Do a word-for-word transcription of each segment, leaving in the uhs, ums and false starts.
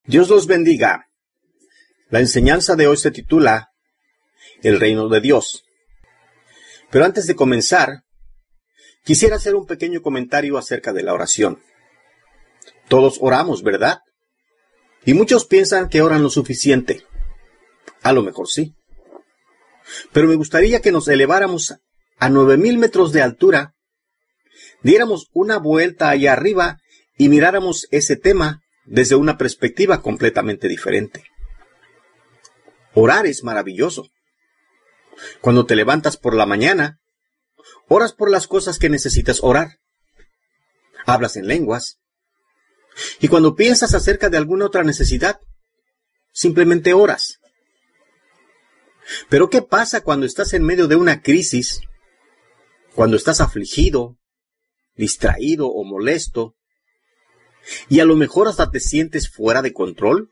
Dios los bendiga. La enseñanza de hoy se titula El reino de Dios. Pero antes de comenzar, quisiera hacer un pequeño comentario acerca de la oración. Todos oramos, ¿verdad? Y muchos piensan que oran lo suficiente. A lo mejor sí. Pero me gustaría que nos eleváramos a nueve mil metros de altura, diéramos una vuelta allá arriba y miráramos ese tema desde una perspectiva completamente diferente. Orar es maravilloso. Cuando te levantas por la mañana, oras por las cosas que necesitas orar. Hablas en lenguas. Y cuando piensas acerca de alguna otra necesidad, simplemente oras. Pero ¿qué pasa cuando estás en medio de una crisis? Cuando estás afligido, distraído o molesto, y a lo mejor hasta te sientes fuera de control.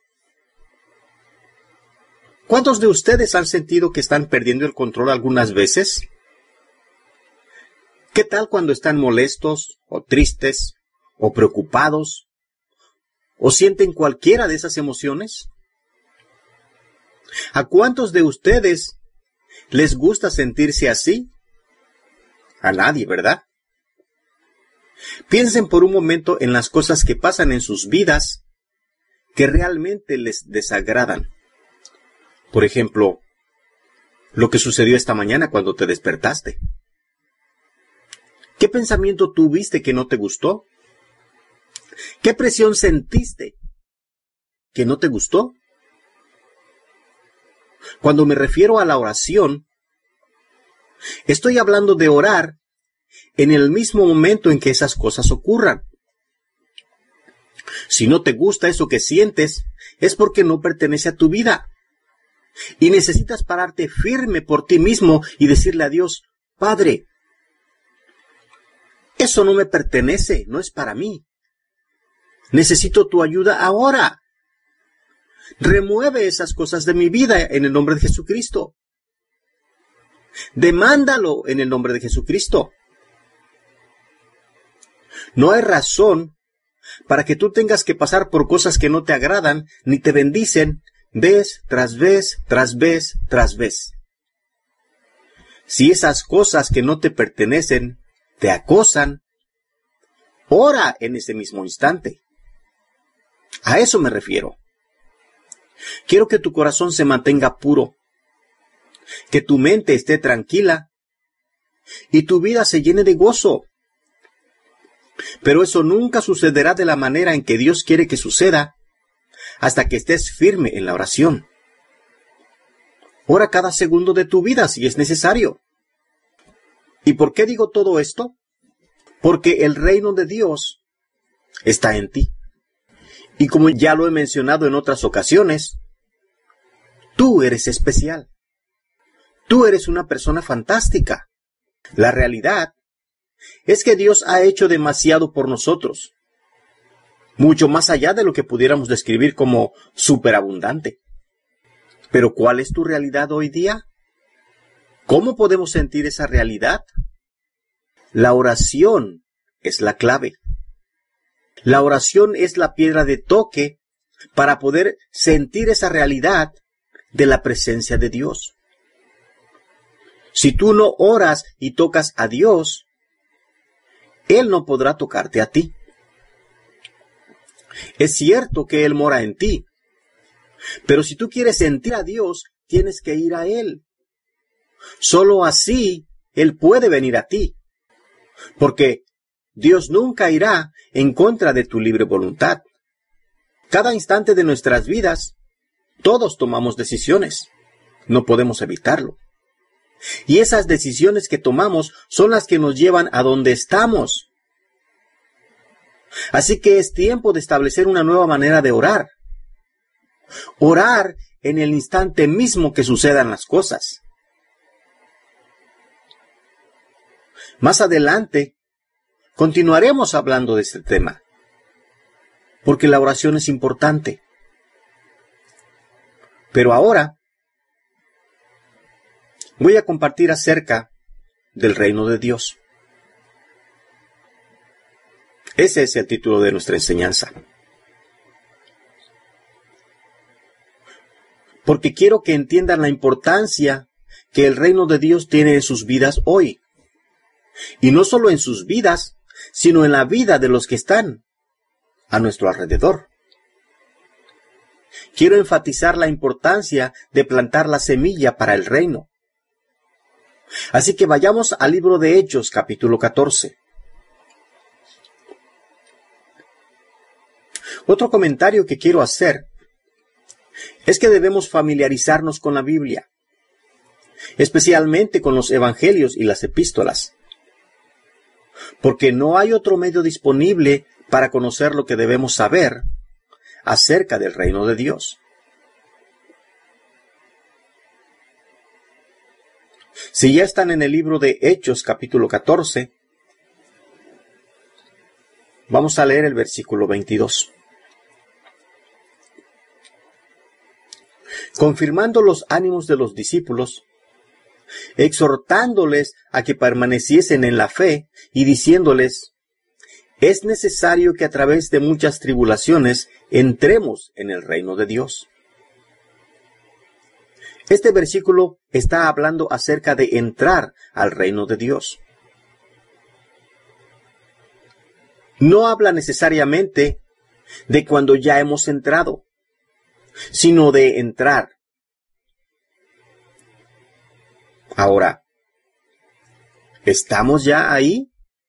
¿Cuántos de ustedes han sentido que están perdiendo el control algunas veces? ¿Qué tal cuando están molestos, o tristes, o preocupados, o sienten cualquiera de esas emociones? ¿A cuántos de ustedes les gusta sentirse así? A nadie, ¿verdad? Piensen por un momento en las cosas que pasan en sus vidas que realmente les desagradan. Por ejemplo, lo que sucedió esta mañana cuando te despertaste. ¿Qué pensamiento tuviste que no te gustó? ¿Qué presión sentiste que no te gustó? Cuando me refiero a la oración, estoy hablando de orar en el mismo momento en que esas cosas ocurran. Si no te gusta eso que sientes, es porque no pertenece a tu vida. Y necesitas pararte firme por ti mismo y decirle a Dios, Padre, eso no me pertenece, no es para mí. Necesito tu ayuda ahora. Remueve esas cosas de mi vida en el nombre de Jesucristo. Demándalo en el nombre de Jesucristo. No hay razón para que tú tengas que pasar por cosas que no te agradan ni te bendicen vez tras vez, tras vez, tras vez. Si esas cosas que no te pertenecen te acosan, ora en ese mismo instante. A eso me refiero. Quiero que tu corazón se mantenga puro, que tu mente esté tranquila y tu vida se llene de gozo. Pero eso nunca sucederá de la manera en que Dios quiere que suceda hasta que estés firme en la oración. Ora cada segundo de tu vida si es necesario. ¿Y por qué digo todo esto? Porque el reino de Dios está en ti. Y como ya lo he mencionado en otras ocasiones, tú eres especial. Tú eres una persona fantástica. La realidad es que Dios ha hecho demasiado por nosotros, mucho más allá de lo que pudiéramos describir como superabundante. Pero ¿cuál es tu realidad hoy día? ¿Cómo podemos sentir esa realidad? La oración es la clave. La oración es la piedra de toque para poder sentir esa realidad de la presencia de Dios. Si tú no oras y tocas a Dios, Él no podrá tocarte a ti. Es cierto que Él mora en ti, pero si tú quieres sentir a Dios, tienes que ir a Él. Solo así Él puede venir a ti, porque Dios nunca irá en contra de tu libre voluntad. Cada instante de nuestras vidas, todos tomamos decisiones. No podemos evitarlo. Y esas decisiones que tomamos son las que nos llevan a donde estamos. Así que es tiempo de establecer una nueva manera de orar. Orar en el instante mismo que sucedan las cosas. Más adelante, continuaremos hablando de este tema, porque la oración es importante. Pero ahora, voy a compartir acerca del reino de Dios. Ese es el título de nuestra enseñanza. porque quiero que entiendan la importancia que el reino de Dios tiene en sus vidas hoy. Y no solo en sus vidas, sino en la vida de los que están a nuestro alrededor. Quiero enfatizar la importancia de plantar la semilla para el reino. Así que vayamos al libro de Hechos, capítulo catorce. Otro comentario que quiero hacer es que debemos familiarizarnos con la Biblia, especialmente con los evangelios y las epístolas, porque no hay otro medio disponible para conocer lo que debemos saber acerca del reino de Dios. Si ya están en el libro de Hechos, capítulo catorce, vamos a leer el versículo veintidós. Confirmando los ánimos de los discípulos, exhortándoles a que permaneciesen en la fe y diciéndoles: es necesario que a través de muchas tribulaciones entremos en el reino de Dios. Este versículo está hablando acerca de entrar al reino de Dios. No habla necesariamente de cuando ya hemos entrado, sino de entrar. Ahora, ¿estamos ya ahí?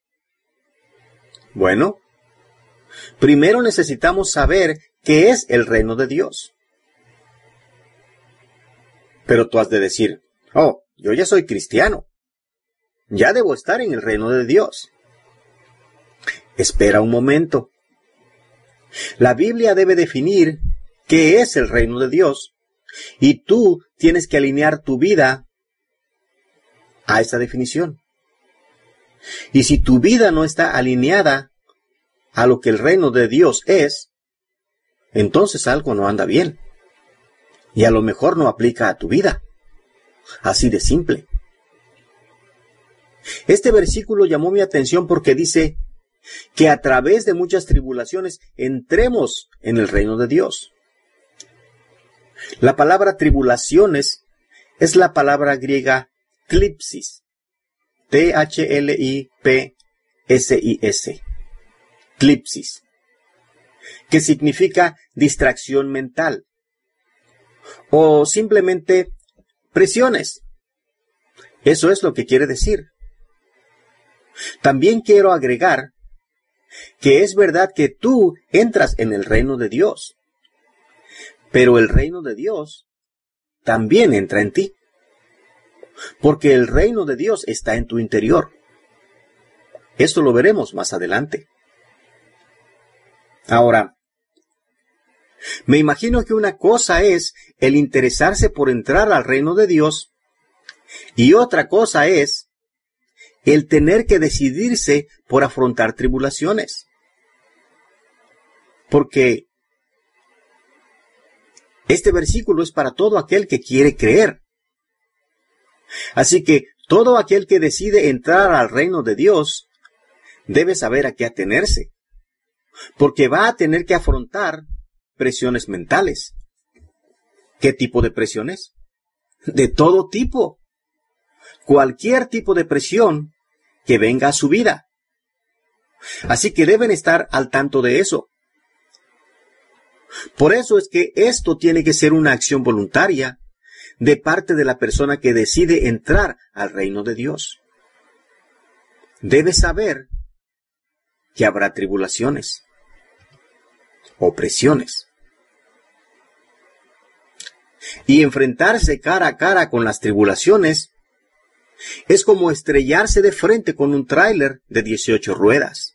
Bueno, primero necesitamos saber qué es el reino de Dios. Pero tú has de decir: oh, yo ya soy cristiano. Ya debo estar en el reino de Dios. Espera un momento. La Biblia debe definir qué es el reino de Dios, y tú tienes que alinear tu vida a esa definición. Y si tu vida no está alineada a lo que el reino de Dios es, entonces algo no anda bien. Y a lo mejor no aplica a tu vida. Así de simple. Este versículo llamó mi atención porque dice que a través de muchas tribulaciones entremos en el reino de Dios. La palabra tribulaciones es la palabra griega tlipsis. T H L I P S I S. Tlipsis. Que significa distracción mental. O simplemente presiones. Eso es lo que quiere decir. También quiero agregar que es verdad que tú entras en el reino de Dios, pero el reino de Dios también entra en ti, porque el reino de Dios está en tu interior. Esto lo veremos más adelante. Ahora, me imagino que una cosa es el interesarse por entrar al reino de Dios y otra cosa es el tener que decidirse por afrontar tribulaciones. Porque este versículo es para todo aquel que quiere creer. Así que todo aquel que decide entrar al reino de Dios debe saber a qué atenerse, porque va a tener que afrontar presiones mentales. ¿Qué tipo de presiones? De todo tipo. Cualquier tipo de presión que venga a su vida. Así que deben estar al tanto de eso. Por eso es que esto tiene que ser una acción voluntaria de parte de la persona que decide entrar al reino de Dios. Debe saber que habrá tribulaciones o presiones. Y enfrentarse cara a cara con las tribulaciones es como estrellarse de frente con un tráiler de dieciocho ruedas.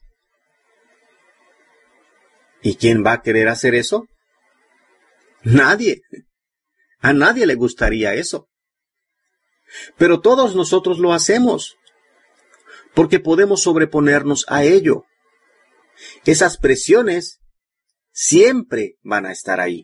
¿Y quién va a querer hacer eso? Nadie. A nadie le gustaría eso. Pero todos nosotros lo hacemos, porque podemos sobreponernos a ello. Esas presiones siempre van a estar ahí.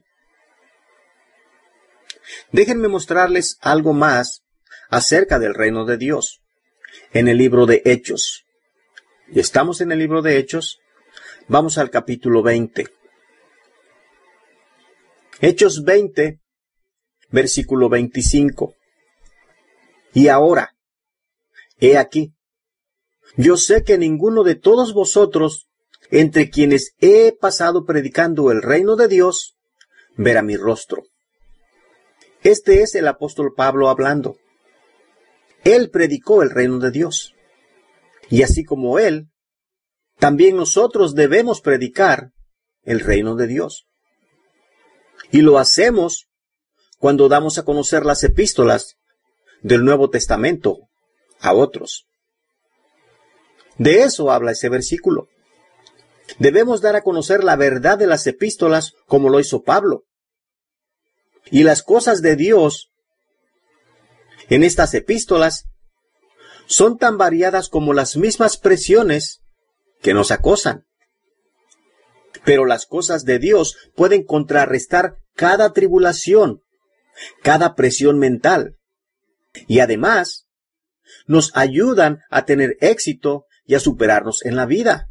Déjenme mostrarles algo más acerca del reino de Dios en el libro de Hechos. Y estamos en el libro de Hechos. Vamos al capítulo veinte. Hechos veinte versículo veinticinco. Y ahora, he aquí, yo sé que ninguno de todos vosotros, entre quienes he pasado predicando el reino de Dios, verá mi rostro. Este es el apóstol Pablo hablando. Él predicó el reino de Dios. Y así como él, también nosotros debemos predicar el reino de Dios. Y lo hacemos cuando damos a conocer las epístolas del Nuevo Testamento a otros. De eso habla ese versículo. Debemos dar a conocer la verdad de las epístolas como lo hizo Pablo. Y las cosas de Dios en estas epístolas son tan variadas como las mismas presiones que nos acosan. Pero las cosas de Dios pueden contrarrestar cada tribulación, cada presión mental. Y además, nos ayudan a tener éxito y a superarnos en la vida.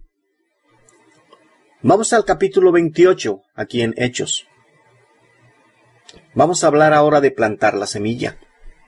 Vamos al capítulo veintiocho, aquí en Hechos. Vamos a hablar ahora de plantar la semilla.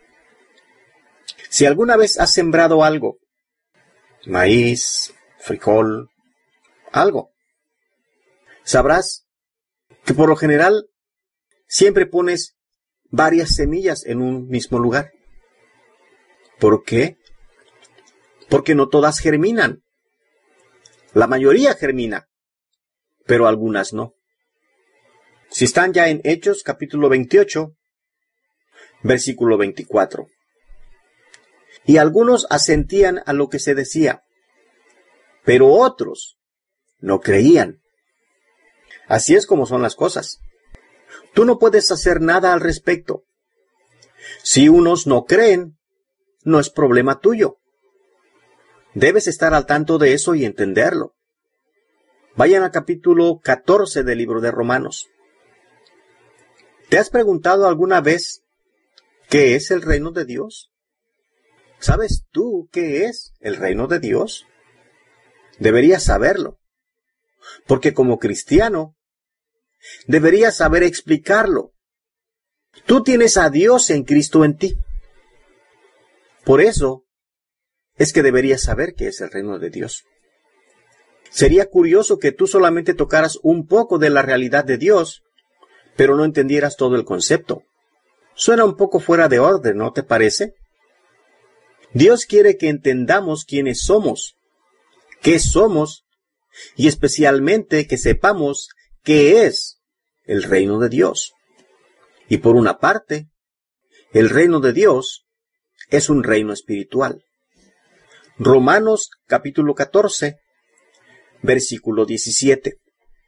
Si alguna vez has sembrado algo, maíz, frijol, algo, sabrás que por lo general siempre pones varias semillas en un mismo lugar. ¿Por qué? Porque no todas germinan. La mayoría germina, pero algunas no. Si están ya en Hechos capítulo veintiocho, versículo veinticuatro. Y algunos asentían a lo que se decía, pero otros no creían. Así es como son las cosas. Tú no puedes hacer nada al respecto. Si unos no creen, no es problema tuyo. Debes estar al tanto de eso y entenderlo. Vayan al capítulo catorce del libro de Romanos. ¿Te has preguntado alguna vez qué es el reino de Dios? ¿Sabes tú qué es el reino de Dios? Deberías saberlo, porque como cristiano, deberías saber explicarlo. Tú tienes a Dios en Cristo en ti. Por eso es que deberías saber qué es el reino de Dios. Sería curioso que tú solamente tocaras un poco de la realidad de Dios, pero no entendieras todo el concepto. Suena un poco fuera de orden, ¿no te parece? Dios quiere que entendamos quiénes somos, qué somos, y especialmente que sepamos qué es el reino de Dios. Y por una parte, el reino de Dios es un reino espiritual. Romanos capítulo catorce, versículo diecisiete.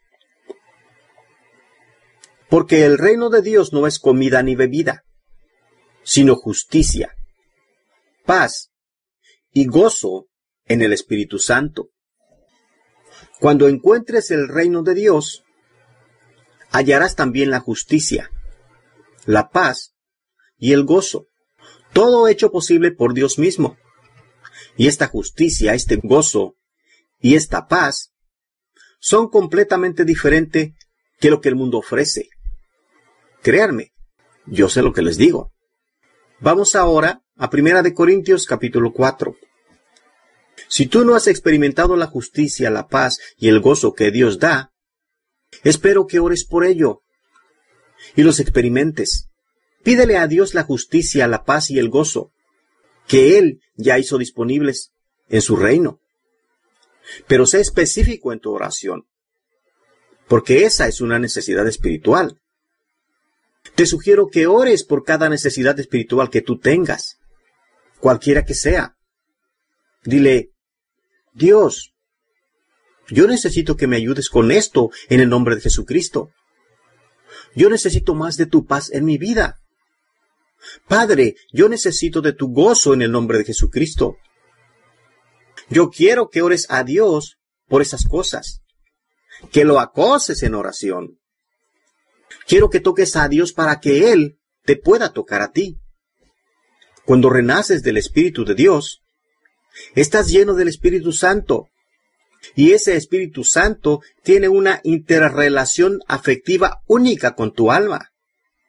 Porque el reino de Dios no es comida ni bebida, sino justicia, paz y gozo en el Espíritu Santo. Cuando encuentres el reino de Dios, hallarás también la justicia, la paz y el gozo, todo hecho posible por Dios mismo. Y esta justicia, este gozo y esta paz son completamente diferentes que lo que el mundo ofrece. Créanme, yo sé lo que les digo. Vamos ahora a Primera de Corintios capítulo cuatro. Si tú no has experimentado la justicia, la paz y el gozo que Dios da, espero que ores por ello y los experimentes. Pídele a Dios la justicia, la paz y el gozo que Él ya hizo disponibles en su reino. Pero sé específico en tu oración, porque esa es una necesidad espiritual. Te sugiero que ores por cada necesidad espiritual que tú tengas, cualquiera que sea. Dile, Dios, yo necesito que me ayudes con esto en el nombre de Jesucristo. Yo necesito más de tu paz en mi vida. Padre, yo necesito de tu gozo en el nombre de Jesucristo. Yo quiero que ores a Dios por esas cosas, que lo acoses en oración. Quiero que toques a Dios para que Él te pueda tocar a ti. Cuando renaces del Espíritu de Dios, estás lleno del Espíritu Santo. Y ese Espíritu Santo tiene una interrelación afectiva única con tu alma.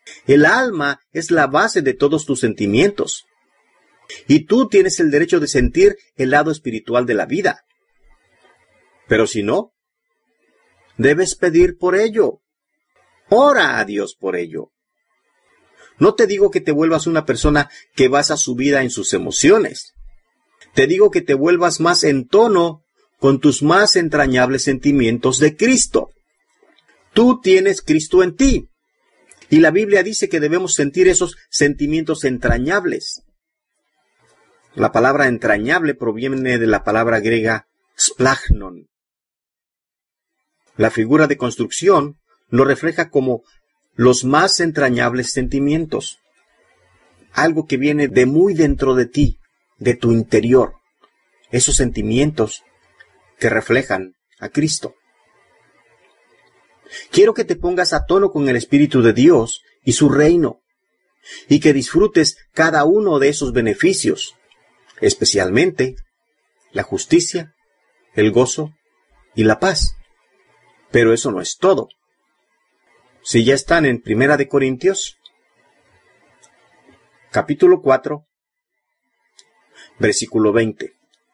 El alma es la base de todos tus sentimientos. Y tú tienes el derecho de sentir el lado espiritual de la vida. Pero si no, debes pedir por ello. Ora a Dios por ello. No te digo que te vuelvas una persona que basa su vida en sus emociones. Te digo que te vuelvas más en tono con tus más entrañables sentimientos de Cristo. Tú tienes Cristo en ti. Y la Biblia dice que debemos sentir esos sentimientos entrañables. La palabra entrañable proviene de la palabra griega splagnon. La figura de construcción lo refleja como los más entrañables sentimientos. Algo que viene de muy dentro de ti, de tu interior. Esos sentimientos que reflejan a Cristo. Quiero que te pongas a tono con el Espíritu de Dios y su reino, y que disfrutes cada uno de esos beneficios, especialmente la justicia, el gozo y la paz. Pero eso no es todo. Si ya están en Primera de Corintios, capítulo cuatro, versículo veinte.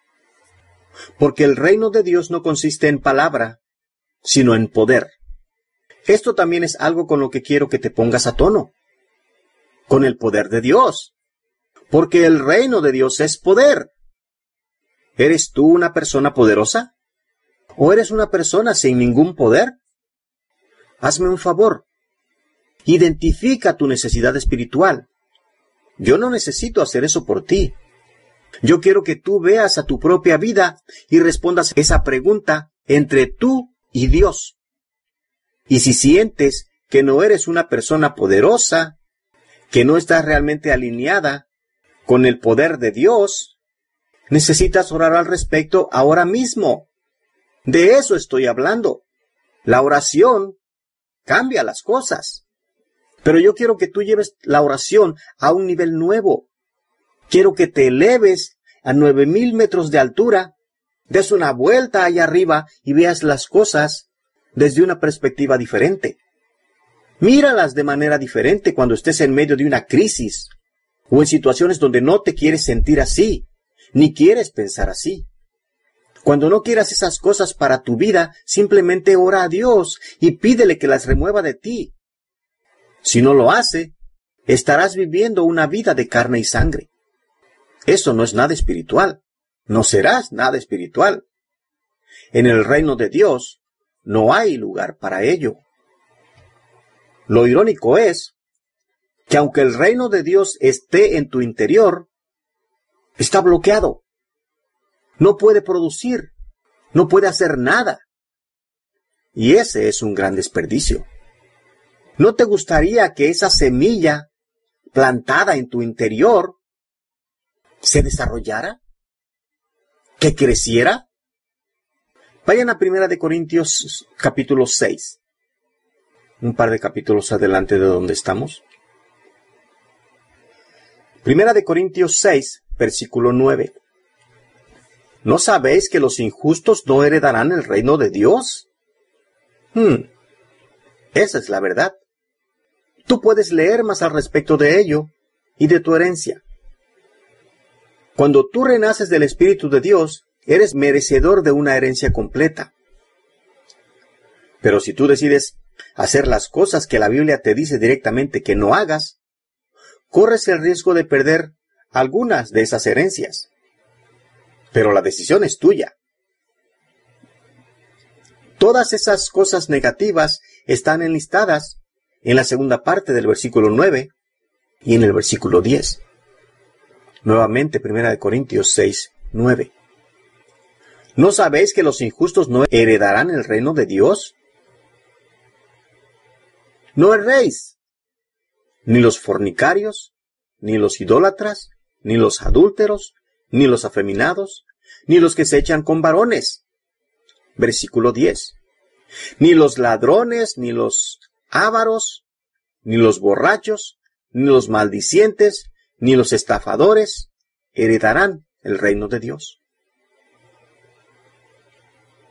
Porque el reino de Dios no consiste en palabra, sino en poder. Esto también es algo con lo que quiero que te pongas a tono. Con el poder de Dios. Porque el reino de Dios es poder. ¿Eres tú una persona poderosa? ¿O eres una persona sin ningún poder? Hazme un favor. Identifica tu necesidad espiritual. Yo no necesito hacer eso por ti. Yo quiero que tú veas a tu propia vida y respondas esa pregunta entre tú y Dios. Y si sientes que no eres una persona poderosa, que no estás realmente alineada con el poder de Dios, necesitas orar al respecto ahora mismo. De eso estoy hablando. La oración cambia las cosas. Pero yo quiero que tú lleves la oración a un nivel nuevo. Quiero que te eleves a nueve mil metros de altura, des una vuelta allá arriba y veas las cosas desde una perspectiva diferente. Míralas de manera diferente cuando estés en medio de una crisis o en situaciones donde no te quieres sentir así, ni quieres pensar así. Cuando no quieras esas cosas para tu vida, simplemente ora a Dios y pídele que las remueva de ti. Si no lo hace, estarás viviendo una vida de carne y sangre. Eso no es nada espiritual. No serás nada espiritual. En el reino de Dios no hay lugar para ello. Lo irónico es que aunque el reino de Dios esté en tu interior, está bloqueado. No puede producir, no puede hacer nada. Y ese es un gran desperdicio. ¿No te gustaría que esa semilla plantada en tu interior se desarrollara? ¿Que creciera? Vayan a Primera de Corintios capítulo seis. Un par de capítulos adelante de donde estamos. Primera de Corintios seis, versículo nueve. ¿No sabéis que los injustos no heredarán el reino de Dios? Hmm, esa es la verdad. Tú puedes leer más al respecto de ello y de tu herencia. Cuando tú renaces del Espíritu de Dios, eres merecedor de una herencia completa. Pero si tú decides hacer las cosas que la Biblia te dice directamente que no hagas, corres el riesgo de perder algunas de esas herencias. Pero la decisión es tuya. Todas esas cosas negativas están enlistadas en la segunda parte del versículo nueve y en el versículo diez. Nuevamente, Primera de Corintios seis, nueve. ¿No sabéis que los injustos no heredarán el reino de Dios? No erréis, ni los fornicarios, ni los idólatras, ni los adúlteros, ni los afeminados, ni los que se echan con varones. Versículo diez. Ni los ladrones, ni los ávaros, ni los borrachos, ni los maldicientes, ni los estafadores heredarán el reino de Dios.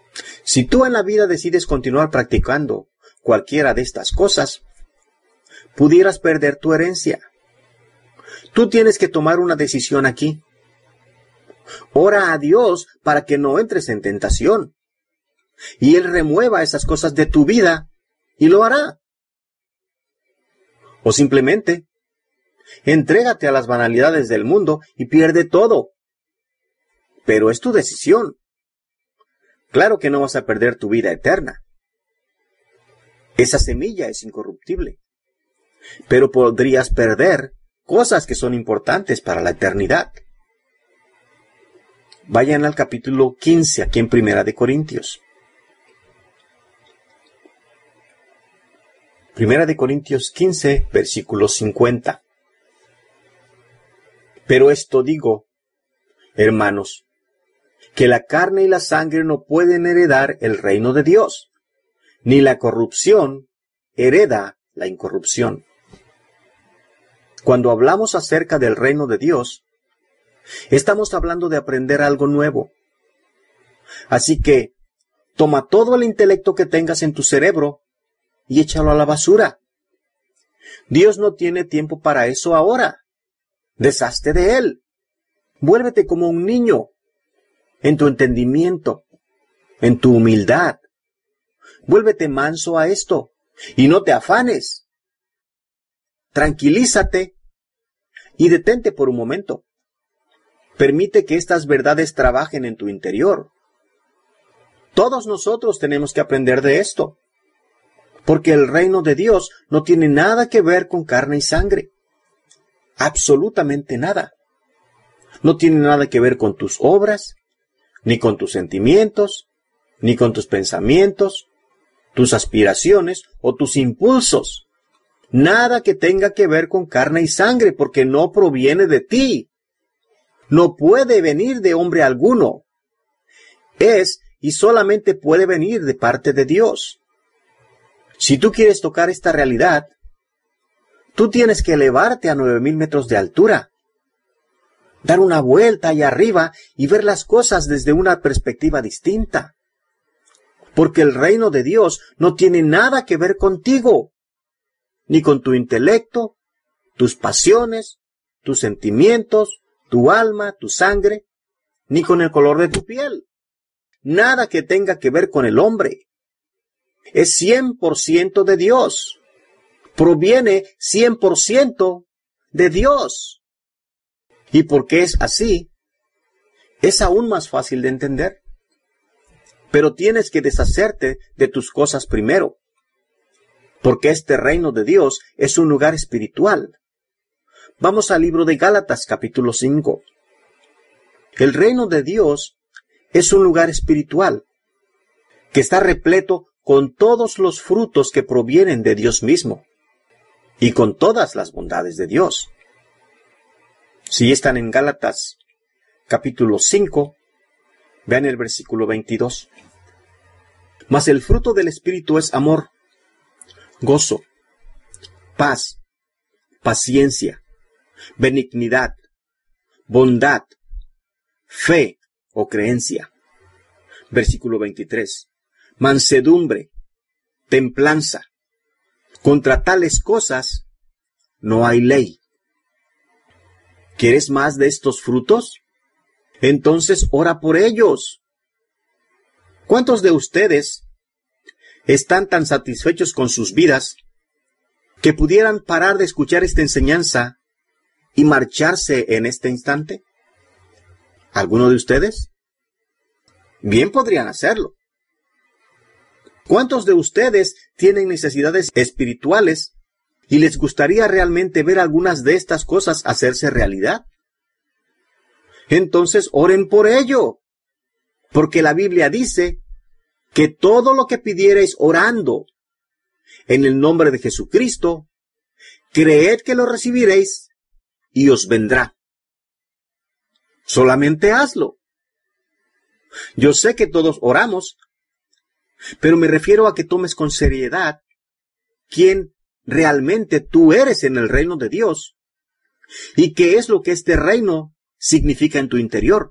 Si tú en la vida decides continuar practicando cualquiera de estas cosas, pudieras perder tu herencia. Tú tienes que tomar una decisión aquí. Ora a Dios para que no entres en tentación. Y Él remueva esas cosas de tu vida y lo hará. O simplemente, entrégate a las banalidades del mundo y pierde todo. Pero es tu decisión. Claro que no vas a perder tu vida eterna. Esa semilla es incorruptible. Pero podrías perder cosas que son importantes para la eternidad. Vayan al capítulo quince, aquí en Primera de Corintios. Primera de Corintios quince, versículo cincuenta. Pero esto digo, hermanos, que la carne y la sangre no pueden heredar el reino de Dios, ni la corrupción hereda la incorrupción. Cuando hablamos acerca del reino de Dios, estamos hablando de aprender algo nuevo. Así que, toma todo el intelecto que tengas en tu cerebro y échalo a la basura. Dios no tiene tiempo para eso ahora. Deshazte de él. Vuélvete como un niño, en tu entendimiento, en tu humildad. Vuélvete manso a esto, y no te afanes. Tranquilízate y detente por un momento. Permite que estas verdades trabajen en tu interior. Todos nosotros tenemos que aprender de esto, porque el reino de Dios no tiene nada que ver con carne y sangre. Absolutamente nada. No tiene nada que ver con tus obras, ni con tus sentimientos, ni con tus pensamientos, tus aspiraciones o tus impulsos. Nada que tenga que ver con carne y sangre, porque no proviene de ti. No puede venir de hombre alguno. Es y solamente puede venir de parte de Dios. Si tú quieres tocar esta realidad, tú tienes que elevarte a nueve mil metros de altura, dar una vuelta allá arriba y ver las cosas desde una perspectiva distinta. Porque el reino de Dios no tiene nada que ver contigo, ni con tu intelecto, tus pasiones, tus sentimientos, tu alma, tu sangre, ni con el color de tu piel. Nada que tenga que ver con el hombre. Es cien por ciento de Dios. Proviene cien por ciento de Dios. Y porque es así, es aún más fácil de entender. Pero tienes que deshacerte de tus cosas primero, porque este reino de Dios es un lugar espiritual. Vamos al libro de Gálatas capítulo cinco. El reino de Dios es un lugar espiritual, que está repleto con todos los frutos que provienen de Dios mismo, y con todas las bondades de Dios. Si están en Gálatas capítulo cinco, vean el versículo veintidós. Mas el fruto del Espíritu es amor, gozo, paz, paciencia, benignidad, bondad, fe o creencia. Versículo veintitrés. Mansedumbre, templanza. Contra tales cosas no hay ley. ¿Quieres más de estos frutos? Entonces ora por ellos. ¿Cuántos de ustedes están tan satisfechos con sus vidas que pudieran parar de escuchar esta enseñanza y marcharse en este instante? ¿Alguno de ustedes? Bien podrían hacerlo. ¿Cuántos de ustedes tienen necesidades espirituales y les gustaría realmente ver algunas de estas cosas hacerse realidad? Entonces oren por ello, porque la Biblia dice que todo lo que pidiereis orando en el nombre de Jesucristo, creed que lo recibiréis y os vendrá. Solamente hazlo. Yo sé que todos oramos, pero me refiero a que tomes con seriedad quién realmente tú eres en el reino de Dios y qué es lo que este reino significa en tu interior.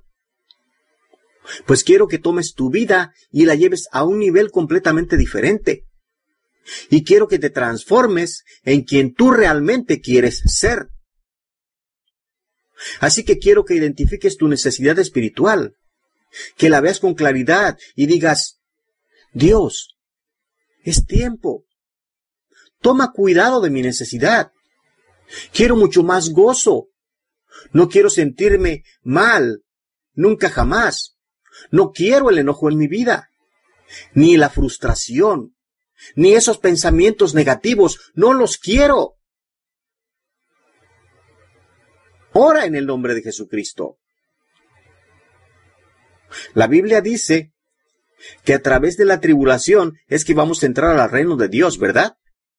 Pues quiero que tomes tu vida y la lleves a un nivel completamente diferente. Y quiero que te transformes en quien tú realmente quieres ser. Así que quiero que identifiques tu necesidad espiritual, que la veas con claridad y digas, Dios, es tiempo. Toma cuidado de mi necesidad. Quiero mucho más gozo. No quiero sentirme mal, nunca jamás. No quiero el enojo en mi vida, ni la frustración, ni esos pensamientos negativos. No los quiero. Ora en el nombre de Jesucristo. La Biblia dice que a través de la tribulación es que vamos a entrar al reino de Dios, ¿verdad?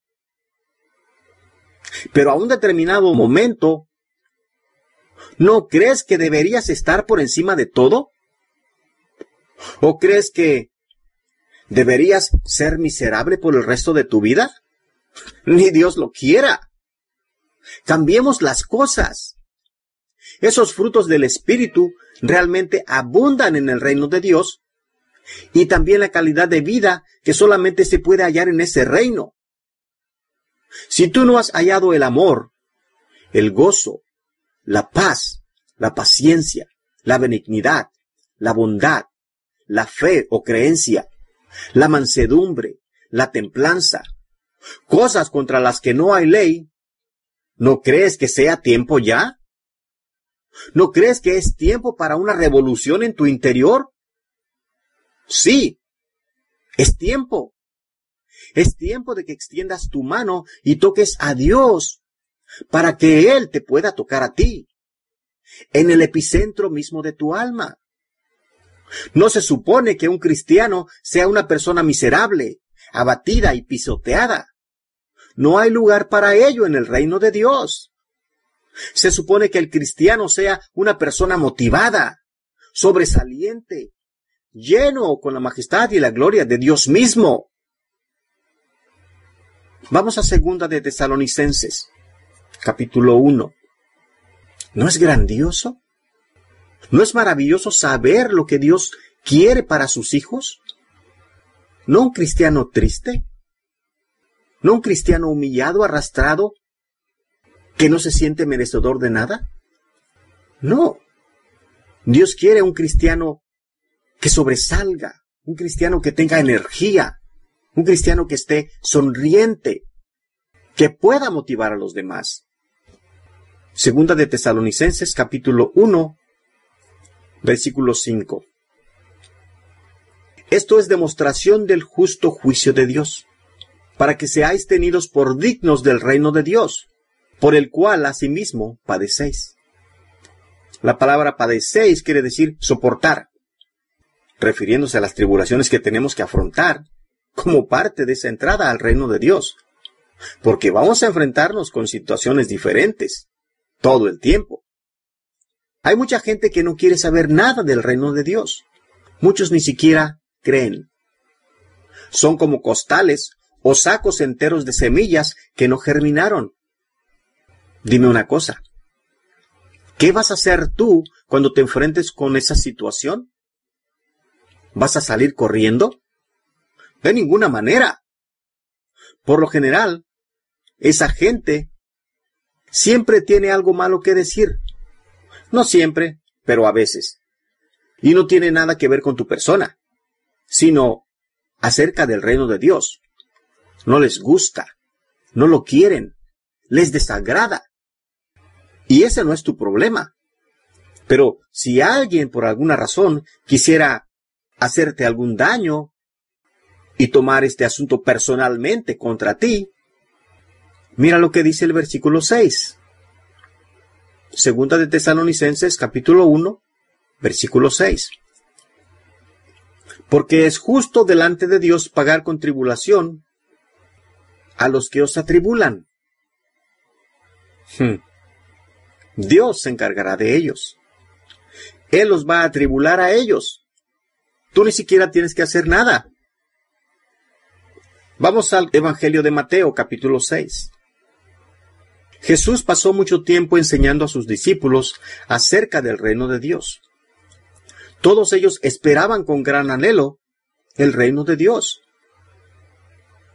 Pero a un determinado momento, ¿no crees que deberías estar por encima de todo? ¿O crees que deberías ser miserable por el resto de tu vida? Ni Dios lo quiera. Cambiemos las cosas. Esos frutos del Espíritu realmente abundan en el reino de Dios y también la calidad de vida que solamente se puede hallar en ese reino. Si tú no has hallado el amor, el gozo, la paz, la paciencia, la benignidad, la bondad, la fe o creencia, la mansedumbre, la templanza, cosas contra las que no hay ley, ¿no crees que sea tiempo ya? ¿No crees que es tiempo para una revolución en tu interior? Sí, es tiempo. Es tiempo de que extiendas tu mano y toques a Dios para que Él te pueda tocar a ti, en el epicentro mismo de tu alma. No se supone que un cristiano sea una persona miserable, abatida y pisoteada. No hay lugar para ello en el reino de Dios. Se supone que el cristiano sea una persona motivada, sobresaliente, lleno con la majestad y la gloria de Dios mismo. Vamos a segunda de Tesalonicenses, capítulo uno. ¿No es grandioso? ¿No es maravilloso saber lo que Dios quiere para sus hijos? ¿No un cristiano triste? ¿No un cristiano humillado, arrastrado, que no se siente merecedor de nada? No. Dios quiere un cristiano que sobresalga, un cristiano que tenga energía, un cristiano que esté sonriente, que pueda motivar a los demás. Segunda de Tesalonicenses, capítulo uno, versículo cinco. Esto es demostración del justo juicio de Dios, para que seáis tenidos por dignos del reino de Dios, por el cual asimismo padecéis. La palabra padecéis quiere decir soportar, refiriéndose a las tribulaciones que tenemos que afrontar como parte de esa entrada al reino de Dios, porque vamos a enfrentarnos con situaciones diferentes todo el tiempo. Hay mucha gente que no quiere saber nada del reino de Dios. Muchos ni siquiera creen. Son como costales o sacos enteros de semillas que no germinaron. Dime una cosa. ¿Qué vas a hacer tú cuando te enfrentes con esa situación? ¿Vas a salir corriendo? De ninguna manera. Por lo general, esa gente siempre tiene algo malo que decir. No siempre, pero a veces. Y no tiene nada que ver con tu persona, sino acerca del reino de Dios. No les gusta, no lo quieren, les desagrada. Y ese no es tu problema. Pero si alguien por alguna razón quisiera hacerte algún daño y tomar este asunto personalmente contra ti, mira lo que dice el versículo seis. Segunda de Tesalonicenses, capítulo uno, versículo seis. Porque es justo delante de Dios pagar con tribulación a los que os atribulan. Hmm. Dios se encargará de ellos. Él los va a atribular a ellos. Tú ni siquiera tienes que hacer nada. Vamos al Evangelio de Mateo, capítulo seis. Jesús pasó mucho tiempo enseñando a sus discípulos acerca del reino de Dios. Todos ellos esperaban con gran anhelo el reino de Dios.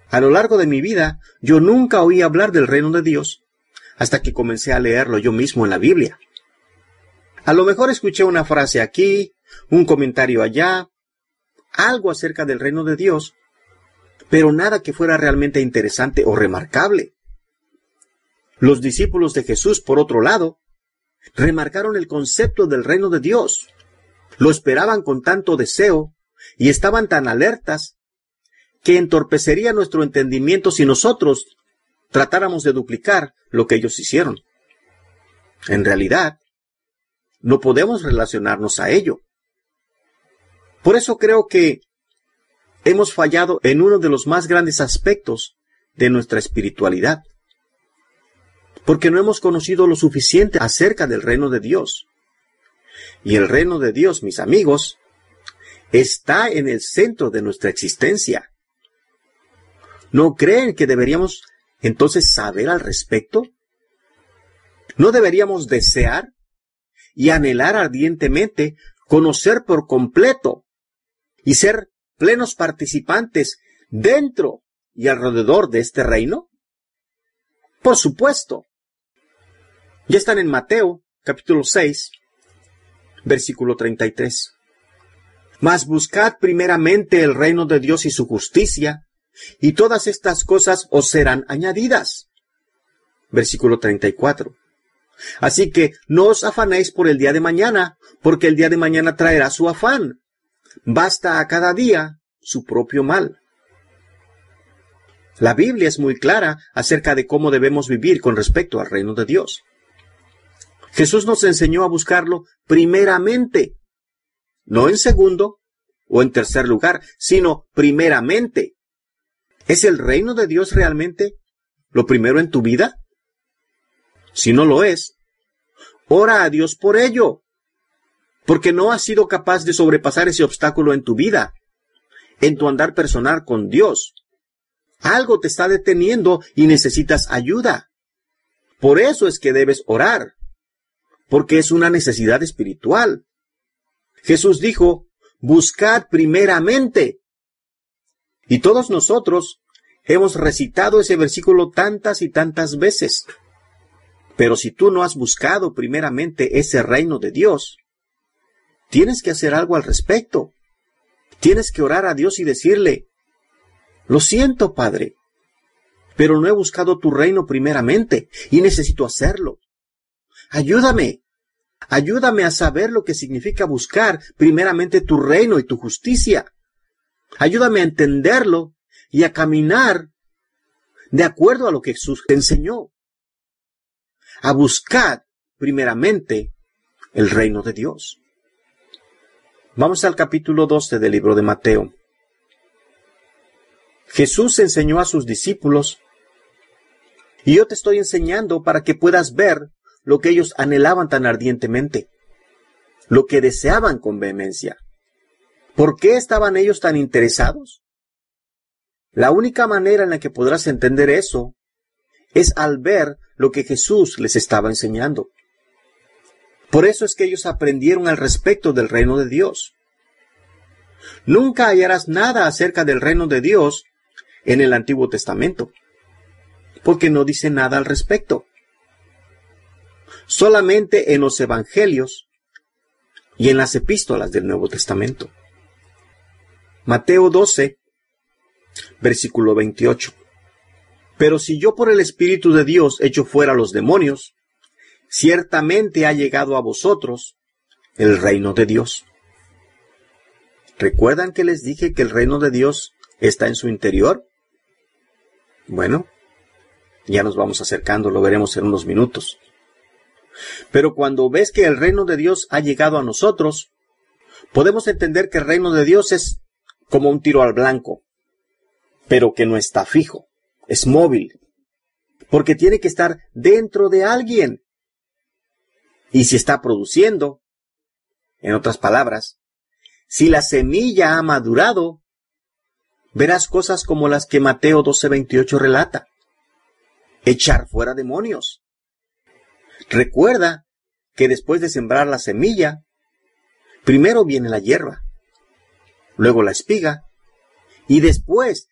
A lo largo de mi vida, yo nunca oí hablar del reino de Dios hasta que comencé a leerlo yo mismo en la Biblia. A lo mejor escuché una frase aquí, un comentario allá, algo acerca del reino de Dios, pero nada que fuera realmente interesante o remarcable. Los discípulos de Jesús, por otro lado, remarcaron el concepto del reino de Dios. Lo esperaban con tanto deseo y estaban tan alertas que entorpecería nuestro entendimiento si nosotros tratáramos de duplicar lo que ellos hicieron. En realidad, no podemos relacionarnos a ello. Por eso creo que hemos fallado en uno de los más grandes aspectos de nuestra espiritualidad, porque no hemos conocido lo suficiente acerca del reino de Dios. Y el reino de Dios, mis amigos, está en el centro de nuestra existencia. ¿No creen que deberíamos entonces saber al respecto? ¿No deberíamos desear y anhelar ardientemente conocer por completo y ser plenos participantes dentro y alrededor de este reino? Por supuesto. Ya están en Mateo, capítulo seis, versículo treinta y tres. Mas buscad primeramente el reino de Dios y su justicia, y todas estas cosas os serán añadidas. Versículo treinta y cuatro. Así que no os afanéis por el día de mañana, porque el día de mañana traerá su afán. Basta a cada día su propio mal. La Biblia es muy clara acerca de cómo debemos vivir con respecto al reino de Dios. Jesús nos enseñó a buscarlo primeramente, no en segundo o en tercer lugar, sino primeramente. ¿Es el reino de Dios realmente lo primero en tu vida? Si no lo es, ora a Dios por ello, porque no has sido capaz de sobrepasar ese obstáculo en tu vida, en tu andar personal con Dios. Algo te está deteniendo y necesitas ayuda. Por eso es que debes orar, porque es una necesidad espiritual. Jesús dijo, buscad primeramente. Y todos nosotros hemos recitado ese versículo tantas y tantas veces. Pero si tú no has buscado primeramente ese reino de Dios, tienes que hacer algo al respecto. Tienes que orar a Dios y decirle, lo siento, Padre, pero no he buscado tu reino primeramente y necesito hacerlo. Ayúdame, ayúdame a saber lo que significa buscar primeramente tu reino y tu justicia. Ayúdame a entenderlo y a caminar de acuerdo a lo que Jesús te enseñó. A buscar primeramente el reino de Dios. Vamos al capítulo doce del libro de Mateo. Jesús enseñó a sus discípulos, y yo te estoy enseñando para que puedas ver lo que ellos anhelaban tan ardientemente, lo que deseaban con vehemencia. ¿Por qué estaban ellos tan interesados? La única manera en la que podrás entender eso es al ver lo que Jesús les estaba enseñando. Por eso es que ellos aprendieron al respecto del reino de Dios. Nunca hallarás nada acerca del reino de Dios en el Antiguo Testamento, porque no dice nada al respecto. Solamente en los Evangelios y en las epístolas del Nuevo Testamento. Mateo doce, versículo veintiocho. Pero si yo por el Espíritu de Dios echo fuera los demonios, ciertamente ha llegado a vosotros el reino de Dios. ¿Recuerdan que les dije que el reino de Dios está en su interior? Bueno, ya nos vamos acercando, lo veremos en unos minutos. Pero cuando ves que el reino de Dios ha llegado a nosotros, podemos entender que el reino de Dios es como un tiro al blanco, pero que no está fijo, es móvil, porque tiene que estar dentro de alguien. Y si está produciendo, en otras palabras, si la semilla ha madurado, verás cosas como las que Mateo doce veintiocho relata. Echar fuera demonios. Recuerda que después de sembrar la semilla, primero viene la hierba, luego la espiga, y después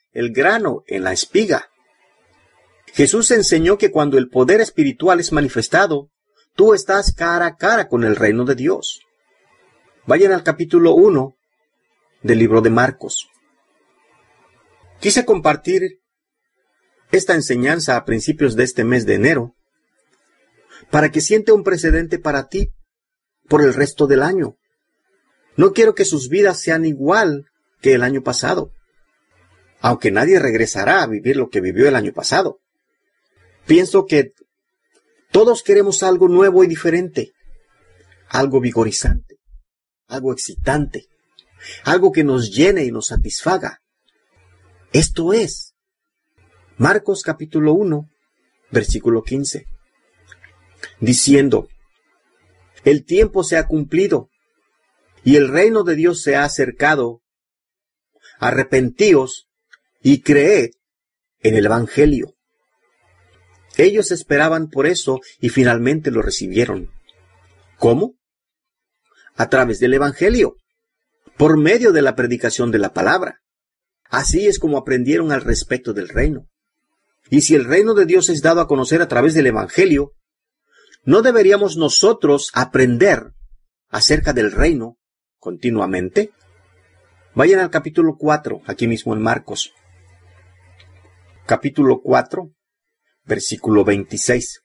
el grano en la espiga. Jesús enseñó que cuando el poder espiritual es manifestado, tú estás cara a cara con el reino de Dios. Vayan al capítulo uno del libro de Marcos. Quise compartir esta enseñanza a principios de este mes de enero para que siente un precedente para ti por el resto del año. No quiero que sus vidas sean igual que el año pasado, aunque nadie regresará a vivir lo que vivió el año pasado. Pienso que todos queremos algo nuevo y diferente, algo vigorizante, algo excitante, algo que nos llene y nos satisfaga. Esto es Marcos capítulo uno, versículo quince, diciendo: el tiempo se ha cumplido y el reino de Dios se ha acercado. Arrepentíos y creed en el Evangelio. Ellos esperaban por eso y finalmente lo recibieron. ¿Cómo? A través del Evangelio, por medio de la predicación de la palabra. Así es como aprendieron al respecto del reino. Y si el reino de Dios es dado a conocer a través del Evangelio, ¿no deberíamos nosotros aprender acerca del reino continuamente? Vayan al capítulo cuatro, aquí mismo en Marcos. Capítulo cuatro, versículo veintiséis.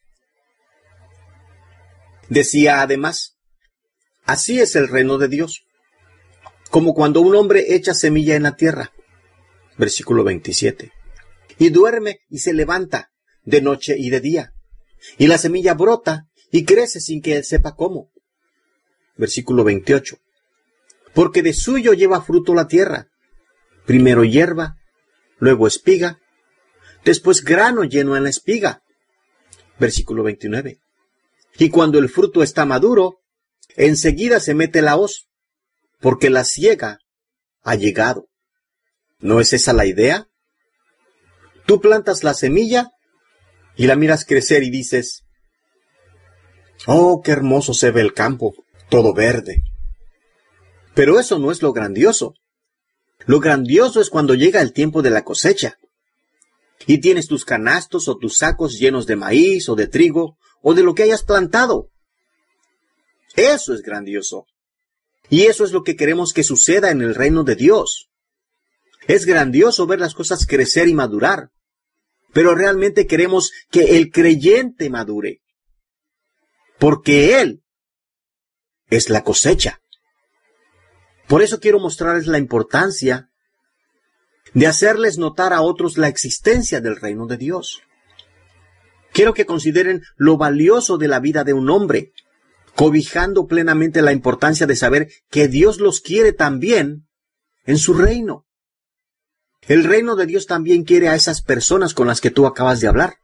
Decía además: así es el reino de Dios, como cuando un hombre echa semilla en la tierra. Versículo veintisiete. Y duerme y se levanta de noche y de día, y la semilla brota y crece sin que él sepa cómo. Versículo veintiocho. Porque de suyo lleva fruto la tierra, primero hierba, luego espiga, después grano lleno en la espiga. Versículo veintinueve. Y cuando el fruto está maduro, enseguida se mete la hoz, porque la siega ha llegado. ¿No es esa la idea? Tú plantas la semilla y la miras crecer y dices: oh, qué hermoso se ve el campo, todo verde. Pero eso no es lo grandioso. Lo grandioso es cuando llega el tiempo de la cosecha y tienes tus canastos o tus sacos llenos de maíz o de trigo o de lo que hayas plantado. Eso es grandioso. Y eso es lo que queremos que suceda en el reino de Dios. Es grandioso ver las cosas crecer y madurar, pero realmente queremos que el creyente madure, porque Él es la cosecha. Por eso quiero mostrarles la importancia de hacerles notar a otros la existencia del reino de Dios. Quiero que consideren lo valioso de la vida de un hombre, cobijando plenamente la importancia de saber que Dios los quiere también en su reino. El reino de Dios también quiere a esas personas con las que tú acabas de hablar,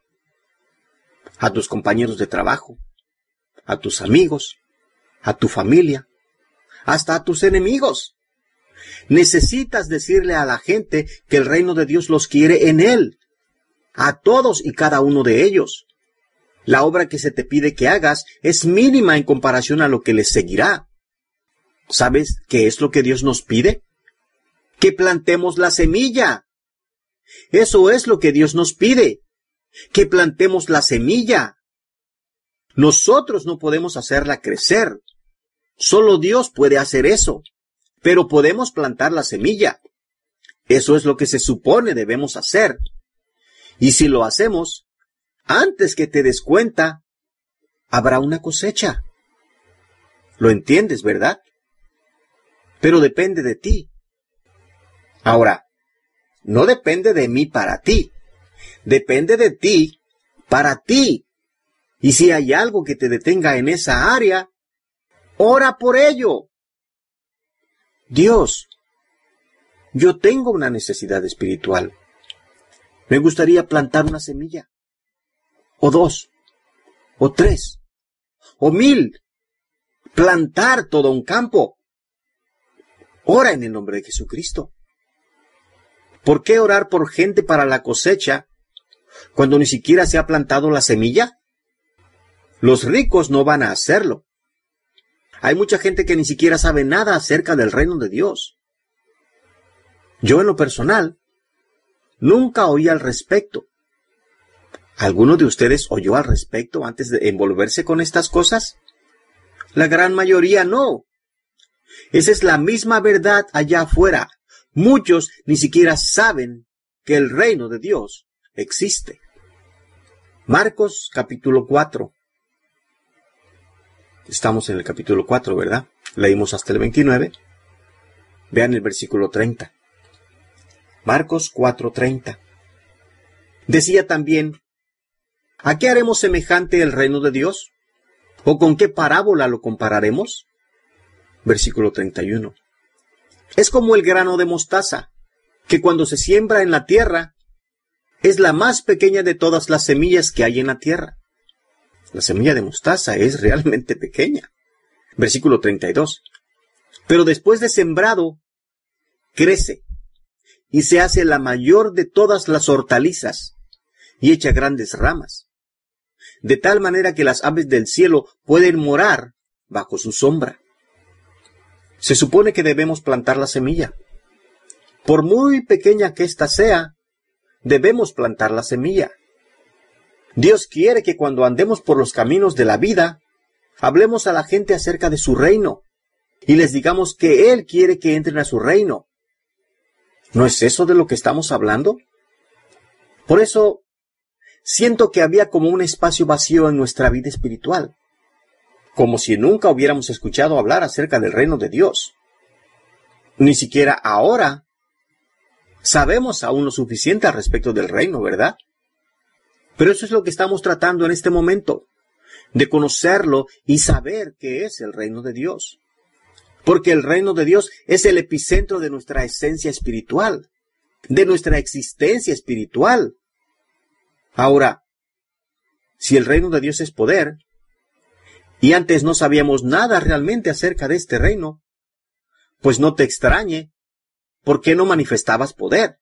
a tus compañeros de trabajo, a tus amigos, a tu familia, hasta a tus enemigos. Necesitas decirle a la gente que el reino de Dios los quiere en Él, a todos y cada uno de ellos. La obra que se te pide que hagas es mínima en comparación a lo que les seguirá. ¿Sabes qué es lo que Dios nos pide? Que plantemos la semilla. Eso es lo que Dios nos pide, que plantemos la semilla. Nosotros no podemos hacerla crecer. Solo Dios puede hacer eso, pero podemos plantar la semilla. Eso es lo que se supone debemos hacer. Y si lo hacemos, antes que te des cuenta, habrá una cosecha. ¿Lo entiendes, verdad? Pero depende de ti. Ahora, no depende de mí para ti. Depende de ti para ti. Y si hay algo que te detenga en esa área, ora por ello. Dios, yo tengo una necesidad espiritual. Me gustaría plantar una semilla, o dos, o tres, o mil. Plantar todo un campo. Ora en el nombre de Jesucristo. ¿Por qué orar por gente para la cosecha cuando ni siquiera se ha plantado la semilla? Los ricos no van a hacerlo. Hay mucha gente que ni siquiera sabe nada acerca del reino de Dios. Yo en lo personal, Nunca oí al respecto. ¿Alguno de ustedes oyó al respecto antes de envolverse con estas cosas? La gran mayoría no. Esa es la misma verdad allá afuera. Muchos ni siquiera saben que el reino de Dios existe. Marcos capítulo cuatro. Estamos en el capítulo cuatro, ¿verdad? Leímos hasta el veintinueve. Vean el versículo treinta. Marcos cuatro treinta. Decía también, ¿a qué haremos semejante el reino de Dios? ¿O con qué parábola lo compararemos? Versículo treinta y uno. Es como el grano de mostaza, que cuando se siembra en la tierra, es la más pequeña de todas las semillas que hay en la tierra. La semilla de mostaza es realmente pequeña. Versículo treinta y dos. Pero después de sembrado, crece y se hace la mayor de todas las hortalizas y echa grandes ramas, de tal manera que las aves del cielo pueden morar bajo su sombra. Se supone que debemos plantar la semilla. Por muy pequeña que ésta sea, debemos plantar la semilla. Dios quiere que cuando andemos por los caminos de la vida, hablemos a la gente acerca de su reino y les digamos que Él quiere que entren a su reino. ¿No es eso de lo que estamos hablando? Por eso, siento que había como un espacio vacío en nuestra vida espiritual, como si nunca hubiéramos escuchado hablar acerca del reino de Dios. Ni siquiera ahora sabemos aún lo suficiente al respecto del reino, ¿verdad? Pero eso es lo que estamos tratando en este momento, de conocerlo y saber qué es el reino de Dios. Porque el reino de Dios es el epicentro de nuestra esencia espiritual, de nuestra existencia espiritual. Ahora, si el reino de Dios es poder, y antes no sabíamos nada realmente acerca de este reino, pues no te extrañe, ¿por qué no manifestabas poder?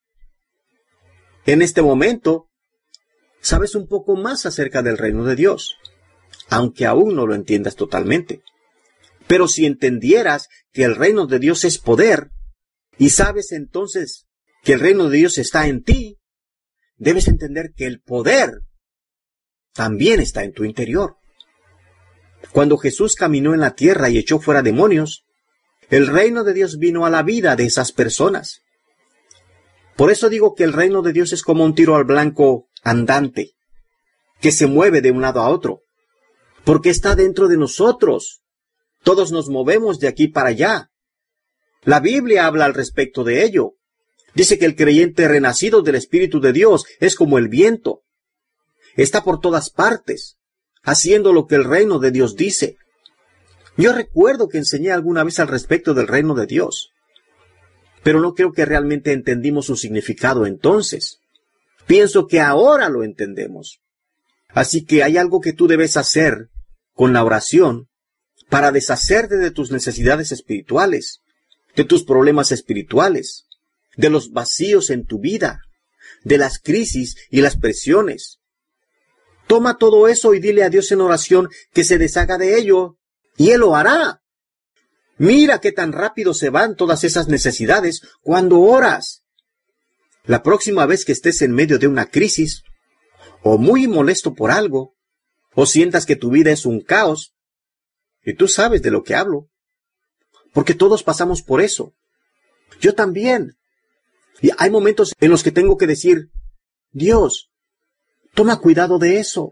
En este momento, sabes un poco más acerca del reino de Dios, aunque aún no lo entiendas totalmente. Pero si entendieras que el reino de Dios es poder, y sabes entonces que el reino de Dios está en ti, debes entender que el poder también está en tu interior. Cuando Jesús caminó en la tierra y echó fuera demonios, el reino de Dios vino a la vida de esas personas. Por eso digo que el reino de Dios es como un tiro al blanco andante, que se mueve de un lado a otro, porque está dentro de nosotros. Todos nos movemos de aquí para allá. La Biblia habla al respecto de ello. Dice que el creyente renacido del Espíritu de Dios es como el viento. Está por todas partes, haciendo lo que el reino de Dios dice. Yo recuerdo que enseñé alguna vez al respecto del reino de Dios, pero no creo que realmente entendimos su significado entonces. Pienso que ahora lo entendemos. Así que hay algo que tú debes hacer con la oración para deshacerte de tus necesidades espirituales, de tus problemas espirituales, de los vacíos en tu vida, de las crisis y las presiones. Toma todo eso y dile a Dios en oración que se deshaga de ello, y Él lo hará. Mira qué tan rápido se van todas esas necesidades cuando oras. La próxima vez que estés en medio de una crisis, o muy molesto por algo, o sientas que tu vida es un caos, y tú sabes de lo que hablo, porque todos pasamos por eso. Yo también. Y hay momentos en los que tengo que decir, Dios, toma cuidado de eso.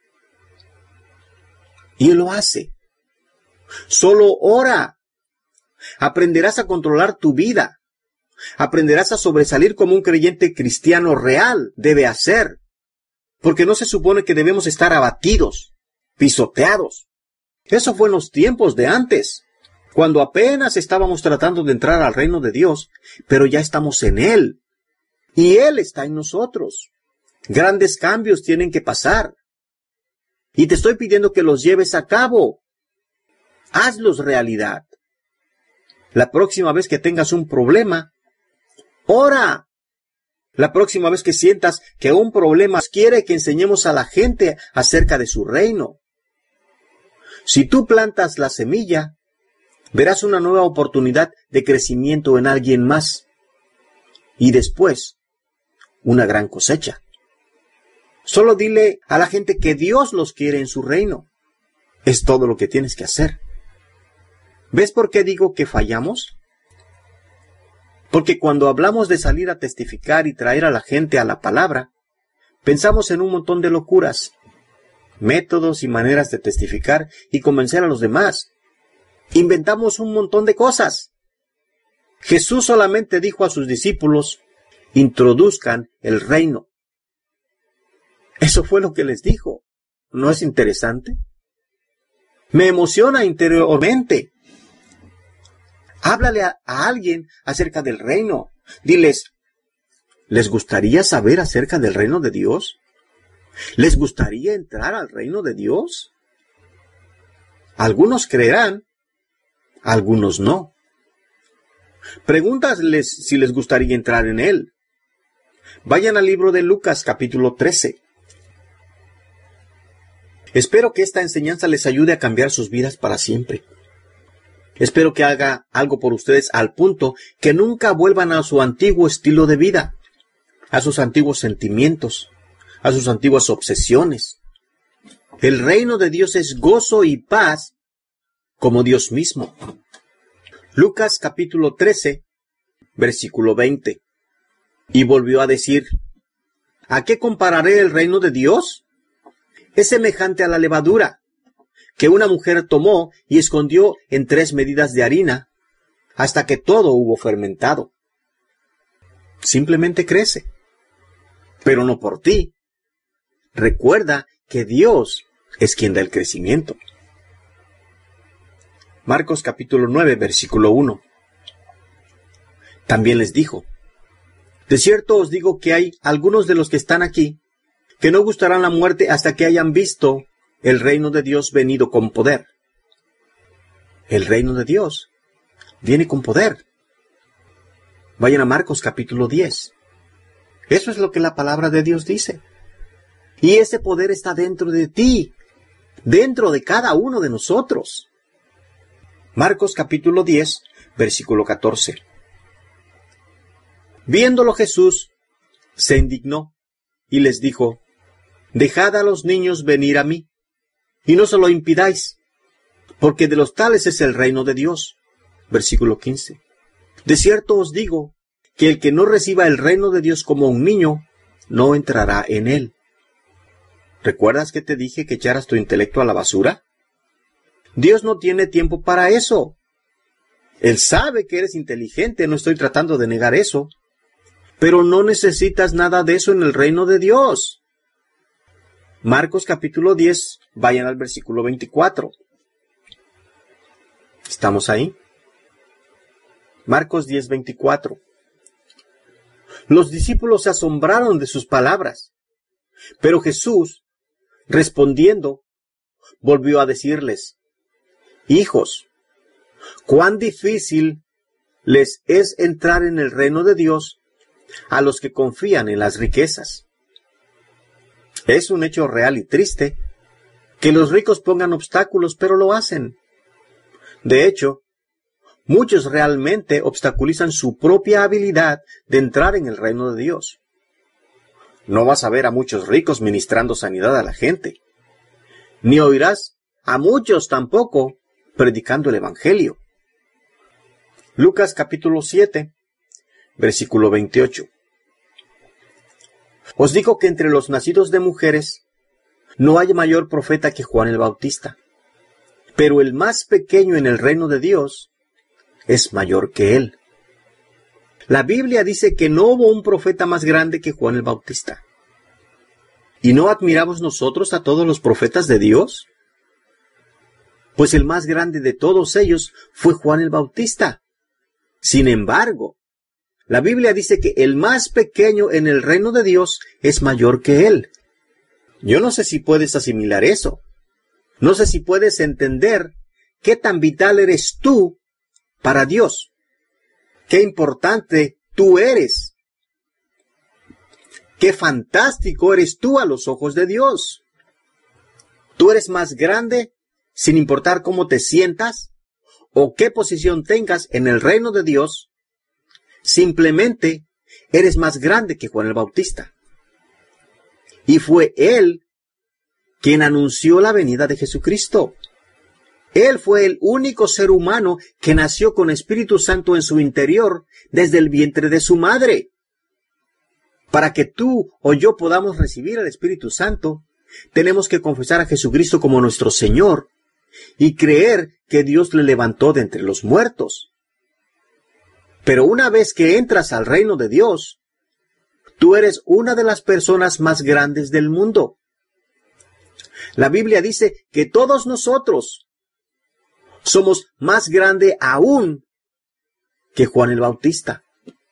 Y Él lo hace. Solo ora. Aprenderás a controlar tu vida. Aprenderás a sobresalir como un creyente cristiano real debe hacer. Porque no se supone que debemos estar abatidos, pisoteados. Eso fue en los tiempos de antes, cuando apenas estábamos tratando de entrar al reino de Dios, pero ya estamos en Él. Y Él está en nosotros. Grandes cambios tienen que pasar. Y te estoy pidiendo que los lleves a cabo. Hazlos realidad. La próxima vez que tengas un problema, ora. La próxima vez que sientas que un problema quiere que enseñemos a la gente acerca de su reino. Si tú plantas la semilla, verás una nueva oportunidad de crecimiento en alguien más. Y después, una gran cosecha. Solo dile a la gente que Dios los quiere en su reino. Es todo lo que tienes que hacer. ¿Ves por qué digo que fallamos? Porque cuando hablamos de salir a testificar y traer a la gente a la palabra, pensamos en un montón de locuras, métodos y maneras de testificar y convencer a los demás. Inventamos un montón de cosas. Jesús solamente dijo a sus discípulos, introduzcan el reino. Eso fue lo que les dijo. ¿No es interesante? Me emociona interiormente. Háblale a, a alguien acerca del reino. Diles, ¿les gustaría saber acerca del reino de Dios? ¿Les gustaría entrar al reino de Dios? Algunos creerán, algunos no. Pregúntales si les gustaría entrar en él. Vayan al libro de Lucas, capítulo trece. Espero que esta enseñanza les ayude a cambiar sus vidas para siempre. Espero que haga algo por ustedes al punto que nunca vuelvan a su antiguo estilo de vida, a sus antiguos sentimientos, a sus antiguas obsesiones. El reino de Dios es gozo y paz como Dios mismo. Lucas capítulo trece, versículo veinte. Y volvió a decir, ¿a qué compararé el reino de Dios? Es semejante a la levadura, que una mujer tomó y escondió en tres medidas de harina, hasta que todo hubo fermentado. Simplemente crece, pero no por ti. Recuerda que Dios es quien da el crecimiento. Marcos capítulo nueve, versículo uno. También les dijo, de cierto os digo que hay algunos de los que están aquí que no gustarán la muerte hasta que hayan visto el reino de Dios venido con poder. El reino de Dios viene con poder. Vayan a Marcos capítulo diez. Eso es lo que la palabra de Dios dice. Y ese poder está dentro de ti, dentro de cada uno de nosotros. Marcos capítulo diez, versículo catorce. Viéndolo Jesús, se indignó y les dijo, dejad a los niños venir a mí, y no se lo impidáis, porque de los tales es el reino de Dios. Versículo quince. De cierto os digo, que el que no reciba el reino de Dios como un niño, no entrará en él. ¿Recuerdas que te dije que echaras tu intelecto a la basura? Dios no tiene tiempo para eso. Él sabe que eres inteligente, no estoy tratando de negar eso. Pero no necesitas nada de eso en el reino de Dios. Marcos capítulo diez, vayan al versículo veinticuatro. ¿Estamos ahí? Marcos diez, veinticuatro. Los discípulos se asombraron de sus palabras, pero Jesús, respondiendo, volvió a decirles, hijos, cuán difícil les es entrar en el reino de Dios a los que confían en las riquezas. Es un hecho real y triste que los ricos pongan obstáculos, pero lo hacen. De hecho, muchos realmente obstaculizan su propia habilidad de entrar en el reino de Dios. No vas a ver a muchos ricos ministrando sanidad a la gente, ni oirás a muchos tampoco predicando el evangelio. Lucas capítulo siete, versículo veintiocho. Os digo que entre los nacidos de mujeres no hay mayor profeta que Juan el Bautista, pero el más pequeño en el reino de Dios es mayor que él. La Biblia dice que no hubo un profeta más grande que Juan el Bautista. ¿Y no admiramos nosotros a todos los profetas de Dios? Pues el más grande de todos ellos fue Juan el Bautista. Sin embargo, la Biblia dice que el más pequeño en el reino de Dios es mayor que él. Yo no sé si puedes asimilar eso. No sé si puedes entender qué tan vital eres tú para Dios. Qué importante tú eres. Qué fantástico eres tú a los ojos de Dios. Tú eres más grande sin importar cómo te sientas o qué posición tengas en el reino de Dios. Simplemente eres más grande que Juan el Bautista. Y fue él quien anunció la venida de Jesucristo. Él fue el único ser humano que nació con Espíritu Santo en su interior desde el vientre de su madre. Para que tú o yo podamos recibir el Espíritu Santo, tenemos que confesar a Jesucristo como nuestro Señor y creer que Dios le levantó de entre los muertos. Pero una vez que entras al reino de Dios, tú eres una de las personas más grandes del mundo. La Biblia dice que todos nosotros somos más grandes aún que Juan el Bautista.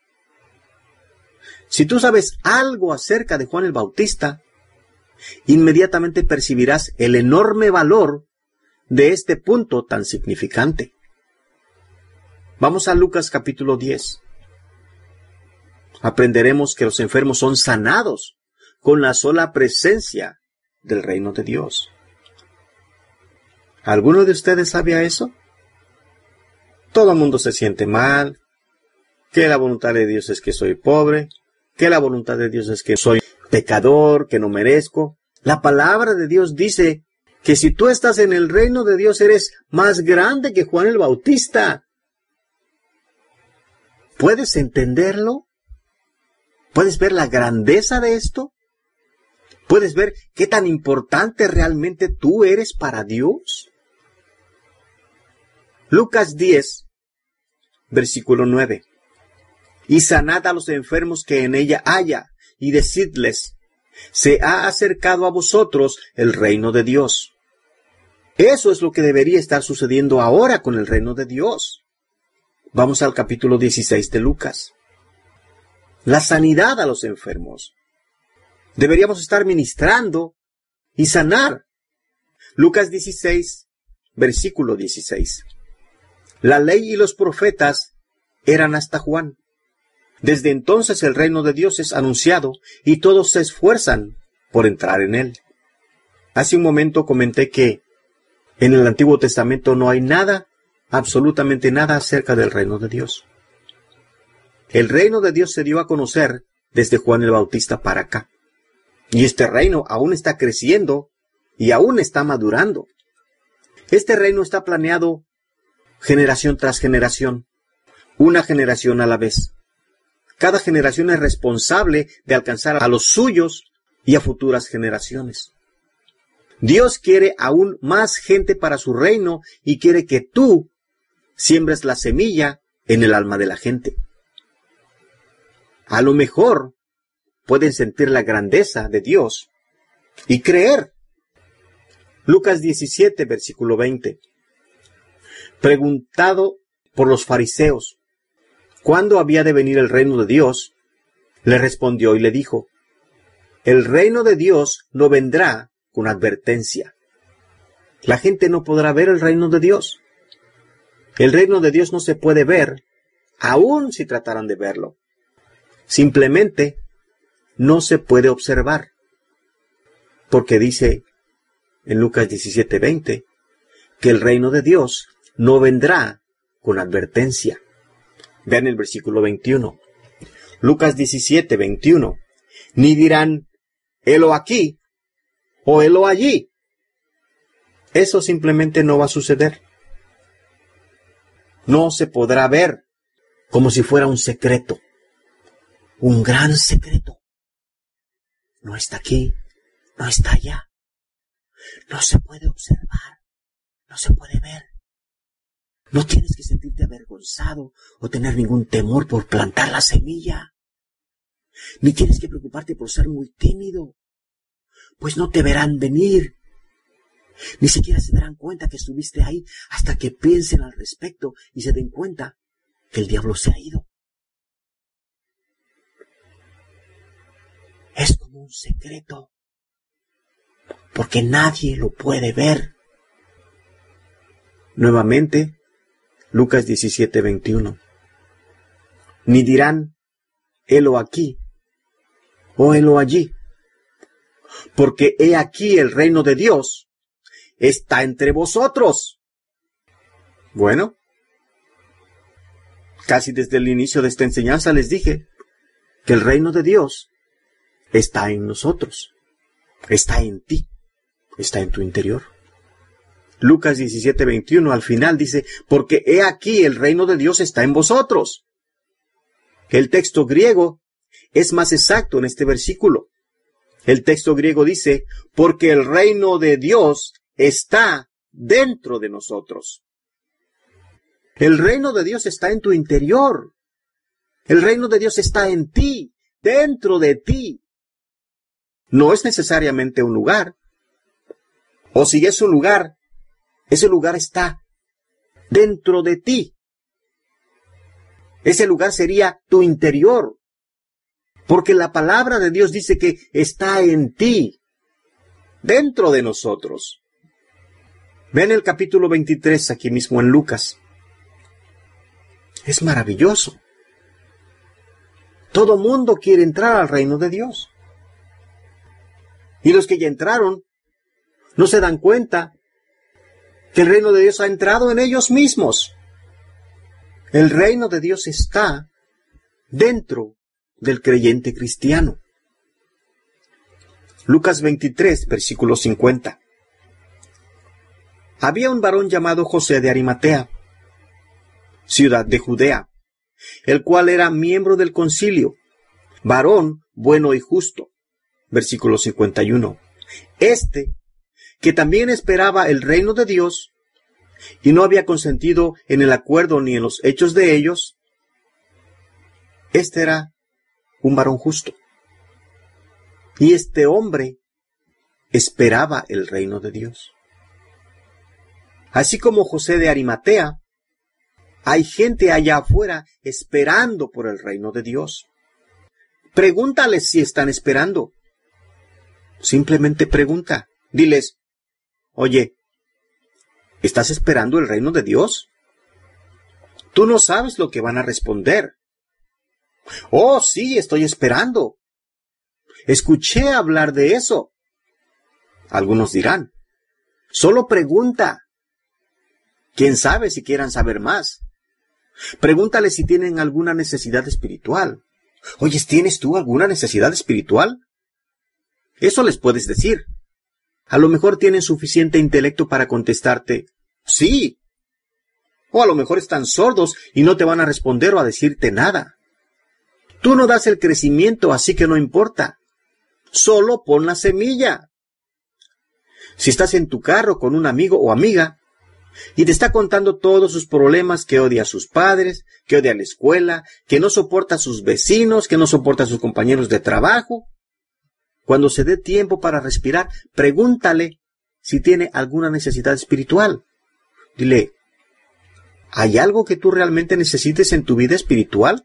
Si tú sabes algo acerca de Juan el Bautista, inmediatamente percibirás el enorme valor de este punto tan significante. Vamos a Lucas capítulo diez. Aprenderemos que los enfermos son sanados con la sola presencia del reino de Dios. ¿Alguno de ustedes sabía eso? Todo el mundo se siente mal, que la voluntad de Dios es que soy pobre, que la voluntad de Dios es que soy pecador, que no merezco. La palabra de Dios dice que si tú estás en el reino de Dios eres más grande que Juan el Bautista. ¿Puedes entenderlo? ¿Puedes ver la grandeza de esto? ¿Puedes ver qué tan importante realmente tú eres para Dios? Lucas diez, versículo nueve. Y sanad a los enfermos que en ella haya, y decidles, se ha acercado a vosotros el reino de Dios. Eso es lo que debería estar sucediendo ahora con el reino de Dios. Vamos al capítulo dieciséis de Lucas. La sanidad a los enfermos. Deberíamos estar ministrando y sanar. Lucas dieciséis, versículo dieciséis. La ley y los profetas eran hasta Juan. Desde entonces el reino de Dios es anunciado y todos se esfuerzan por entrar en él. Hace un momento comenté que en el Antiguo Testamento no hay nada, absolutamente nada acerca del reino de Dios. El reino de Dios se dio a conocer desde Juan el Bautista para acá. Y este reino aún está creciendo y aún está madurando. Este reino está planeado generación tras generación, una generación a la vez. Cada generación es responsable de alcanzar a los suyos y a futuras generaciones. Dios quiere aún más gente para su reino y quiere que tú siembres la semilla en el alma de la gente. A lo mejor pueden sentir la grandeza de Dios y creer. Lucas diecisiete, versículo veinte. Preguntado por los fariseos ¿cuándo había de venir el reino de Dios?, le respondió y le dijo, el reino de Dios no vendrá con advertencia. La gente no podrá ver el reino de Dios. El reino de Dios no se puede ver, aun si trataran de verlo. Simplemente no se puede observar. Porque dice en Lucas diecisiete, veinte, que el reino de Dios no vendrá con advertencia. Vean el versículo veintiuno. Lucas diecisiete, veintiuno. Ni dirán, helo aquí o helo allí. Eso simplemente no va a suceder. No se podrá ver como si fuera un secreto. Un gran secreto. No está aquí, no está allá. No se puede observar, no se puede ver. No tienes que sentirte avergonzado o tener ningún temor por plantar la semilla. Ni tienes que preocuparte por ser muy tímido, pues no te verán venir. Ni siquiera se darán cuenta que estuviste ahí hasta que piensen al respecto y se den cuenta que el diablo se ha ido. Es como un secreto, porque nadie lo puede ver. Nuevamente, Lucas diecisiete, veintiuno. Ni dirán, helo aquí o helo allí, porque he aquí el reino de Dios está entre vosotros. Bueno, casi desde el inicio de esta enseñanza les dije que el reino de Dios está en nosotros, está en ti, está en tu interior. Lucas diecisiete veintiuno al final dice, porque he aquí el reino de Dios está en vosotros. El texto griego es más exacto en este versículo. El texto griego dice, porque el reino de Dios está dentro de nosotros. El reino de Dios está en tu interior. El reino de Dios está en ti, dentro de ti. No es necesariamente un lugar. O si es un lugar, ese lugar está dentro de ti. Ese lugar sería tu interior. Porque la palabra de Dios dice que está en ti, dentro de nosotros. Ven el capítulo veintitrés aquí mismo en Lucas. Es maravilloso. Todo mundo quiere entrar al reino de Dios. Y los que ya entraron no se dan cuenta que el reino de Dios ha entrado en ellos mismos. El reino de Dios está dentro del creyente cristiano. Lucas veintitrés, versículo cincuenta. Había un varón llamado José de Arimatea, ciudad de Judea, el cual era miembro del concilio, varón bueno y justo. Versículo cincuenta y uno. Este, que también esperaba el reino de Dios, y no había consentido en el acuerdo ni en los hechos de ellos, este era un varón justo. Y este hombre esperaba el reino de Dios. Así como José de Arimatea, hay gente allá afuera esperando por el reino de Dios. Pregúntales si están esperando. Simplemente pregunta. Diles, oye, ¿estás esperando el reino de Dios? Tú no sabes lo que van a responder. Oh, sí, estoy esperando. Escuché hablar de eso. Algunos dirán, solo pregunta. ¿Quién sabe si quieran saber más? Pregúntale si tienen alguna necesidad espiritual. Oye, ¿tienes tú alguna necesidad espiritual? Eso les puedes decir. A lo mejor tienen suficiente intelecto para contestarte, sí. O a lo mejor están sordos y no te van a responder o a decirte nada. Tú no das el crecimiento, así que no importa. Solo pon la semilla. Si estás en tu carro con un amigo o amiga y te está contando todos sus problemas, que odia a sus padres, que odia a la escuela, que no soporta a sus vecinos, que no soporta a sus compañeros de trabajo, cuando se dé tiempo para respirar, pregúntale si tiene alguna necesidad espiritual. Dile, ¿hay algo que tú realmente necesites en tu vida espiritual?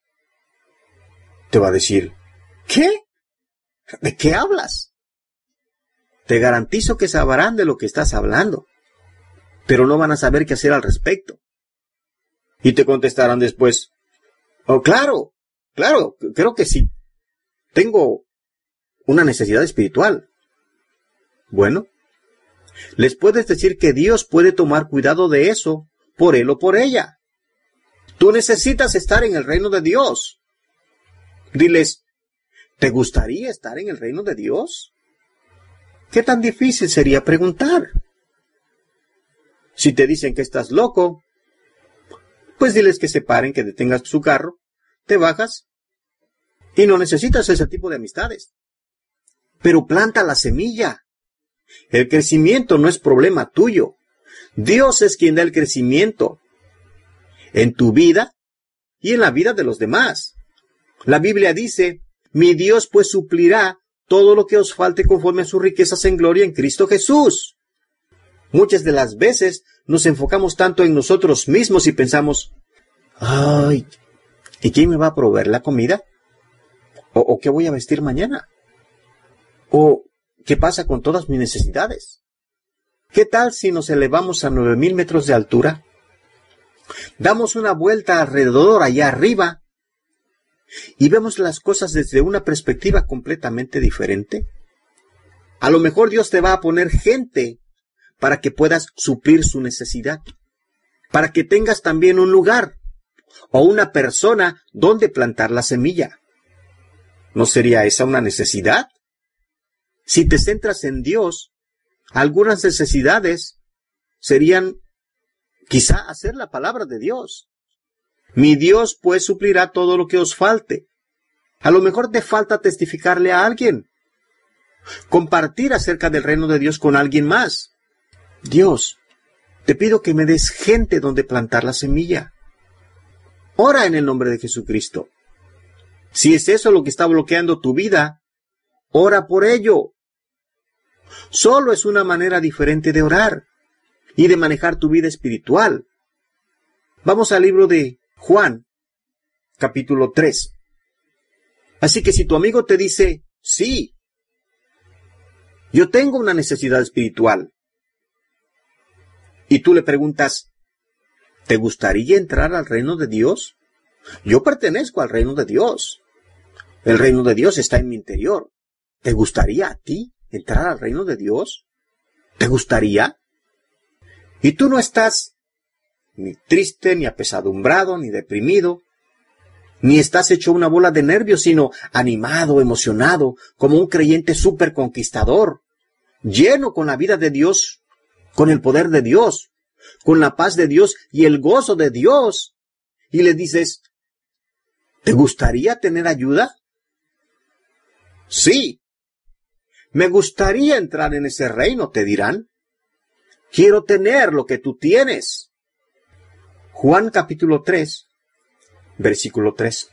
Te va a decir, ¿qué? ¿De qué hablas? Te garantizo que sabrán de lo que estás hablando, pero no van a saber qué hacer al respecto. Y te contestarán después, oh, claro, claro, creo que sí. Tengo una necesidad espiritual. Bueno, les puedes decir que Dios puede tomar cuidado de eso, por él o por ella. Tú necesitas estar en el reino de Dios. Diles, ¿te gustaría estar en el reino de Dios? ¿Qué tan difícil sería preguntar? Si te dicen que estás loco, pues diles que se paren, que detengas su carro, te bajas y no necesitas ese tipo de amistades. Pero planta la semilla. El crecimiento no es problema tuyo. Dios es quien da el crecimiento en tu vida y en la vida de los demás. La Biblia dice, mi Dios pues suplirá todo lo que os falte conforme a sus riquezas en gloria en Cristo Jesús. Muchas de las veces nos enfocamos tanto en nosotros mismos y pensamos, ay, ¿y quién me va a proveer la comida? ¿O, o qué voy a vestir mañana? ¿O qué pasa con todas mis necesidades? ¿Qué tal si nos elevamos a nueve mil metros de altura? Damos una vuelta alrededor allá arriba y vemos las cosas desde una perspectiva completamente diferente. A lo mejor Dios te va a poner gente para que puedas suplir su necesidad, para que tengas también un lugar o una persona donde plantar la semilla. ¿No sería esa una necesidad? Si te centras en Dios, algunas necesidades serían quizá hacer la palabra de Dios. Mi Dios pues suplirá todo lo que os falte. A lo mejor te falta testificarle a alguien, compartir acerca del reino de Dios con alguien más. Dios, te pido que me des gente donde plantar la semilla. Ora en el nombre de Jesucristo. Si es eso lo que está bloqueando tu vida, ora por ello. Solo es una manera diferente de orar y de manejar tu vida espiritual. Vamos al libro de Juan, capítulo tres. Así que si tu amigo te dice, sí, yo tengo una necesidad espiritual, y tú le preguntas, ¿te gustaría entrar al reino de Dios? Yo pertenezco al reino de Dios. El reino de Dios está en mi interior. ¿Te gustaría a ti entrar al reino de Dios? ¿Te gustaría? Y tú no estás ni triste, ni apesadumbrado, ni deprimido, ni estás hecho una bola de nervios, sino animado, emocionado, como un creyente súper conquistador, lleno con la vida de Dios, con el poder de Dios, con la paz de Dios y el gozo de Dios. Y le dices, ¿te gustaría tener ayuda? Sí. Me gustaría entrar en ese reino, te dirán. Quiero tener lo que tú tienes. Juan capítulo tres, versículo tres.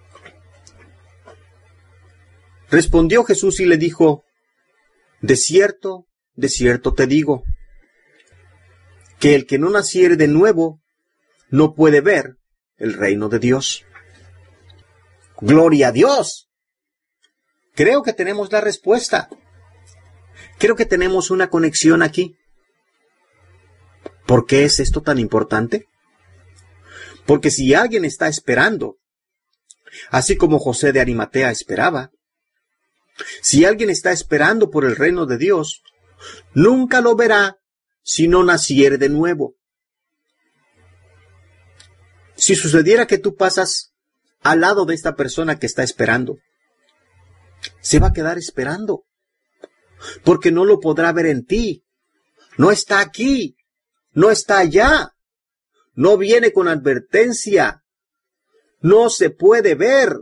Respondió Jesús y le dijo, de cierto, de cierto te digo, que el que no naciere de nuevo no puede ver el reino de Dios. ¡Gloria a Dios! Creo que tenemos la respuesta. Creo que tenemos una conexión aquí. ¿Por qué es esto tan importante? Porque si alguien está esperando, así como José de Arimatea esperaba, si alguien está esperando por el reino de Dios, nunca lo verá si no naciere de nuevo. Si sucediera que tú pasas al lado de esta persona que está esperando, se va a quedar esperando, porque no lo podrá ver en ti. No está aquí, no está allá, no viene con advertencia, no se puede ver.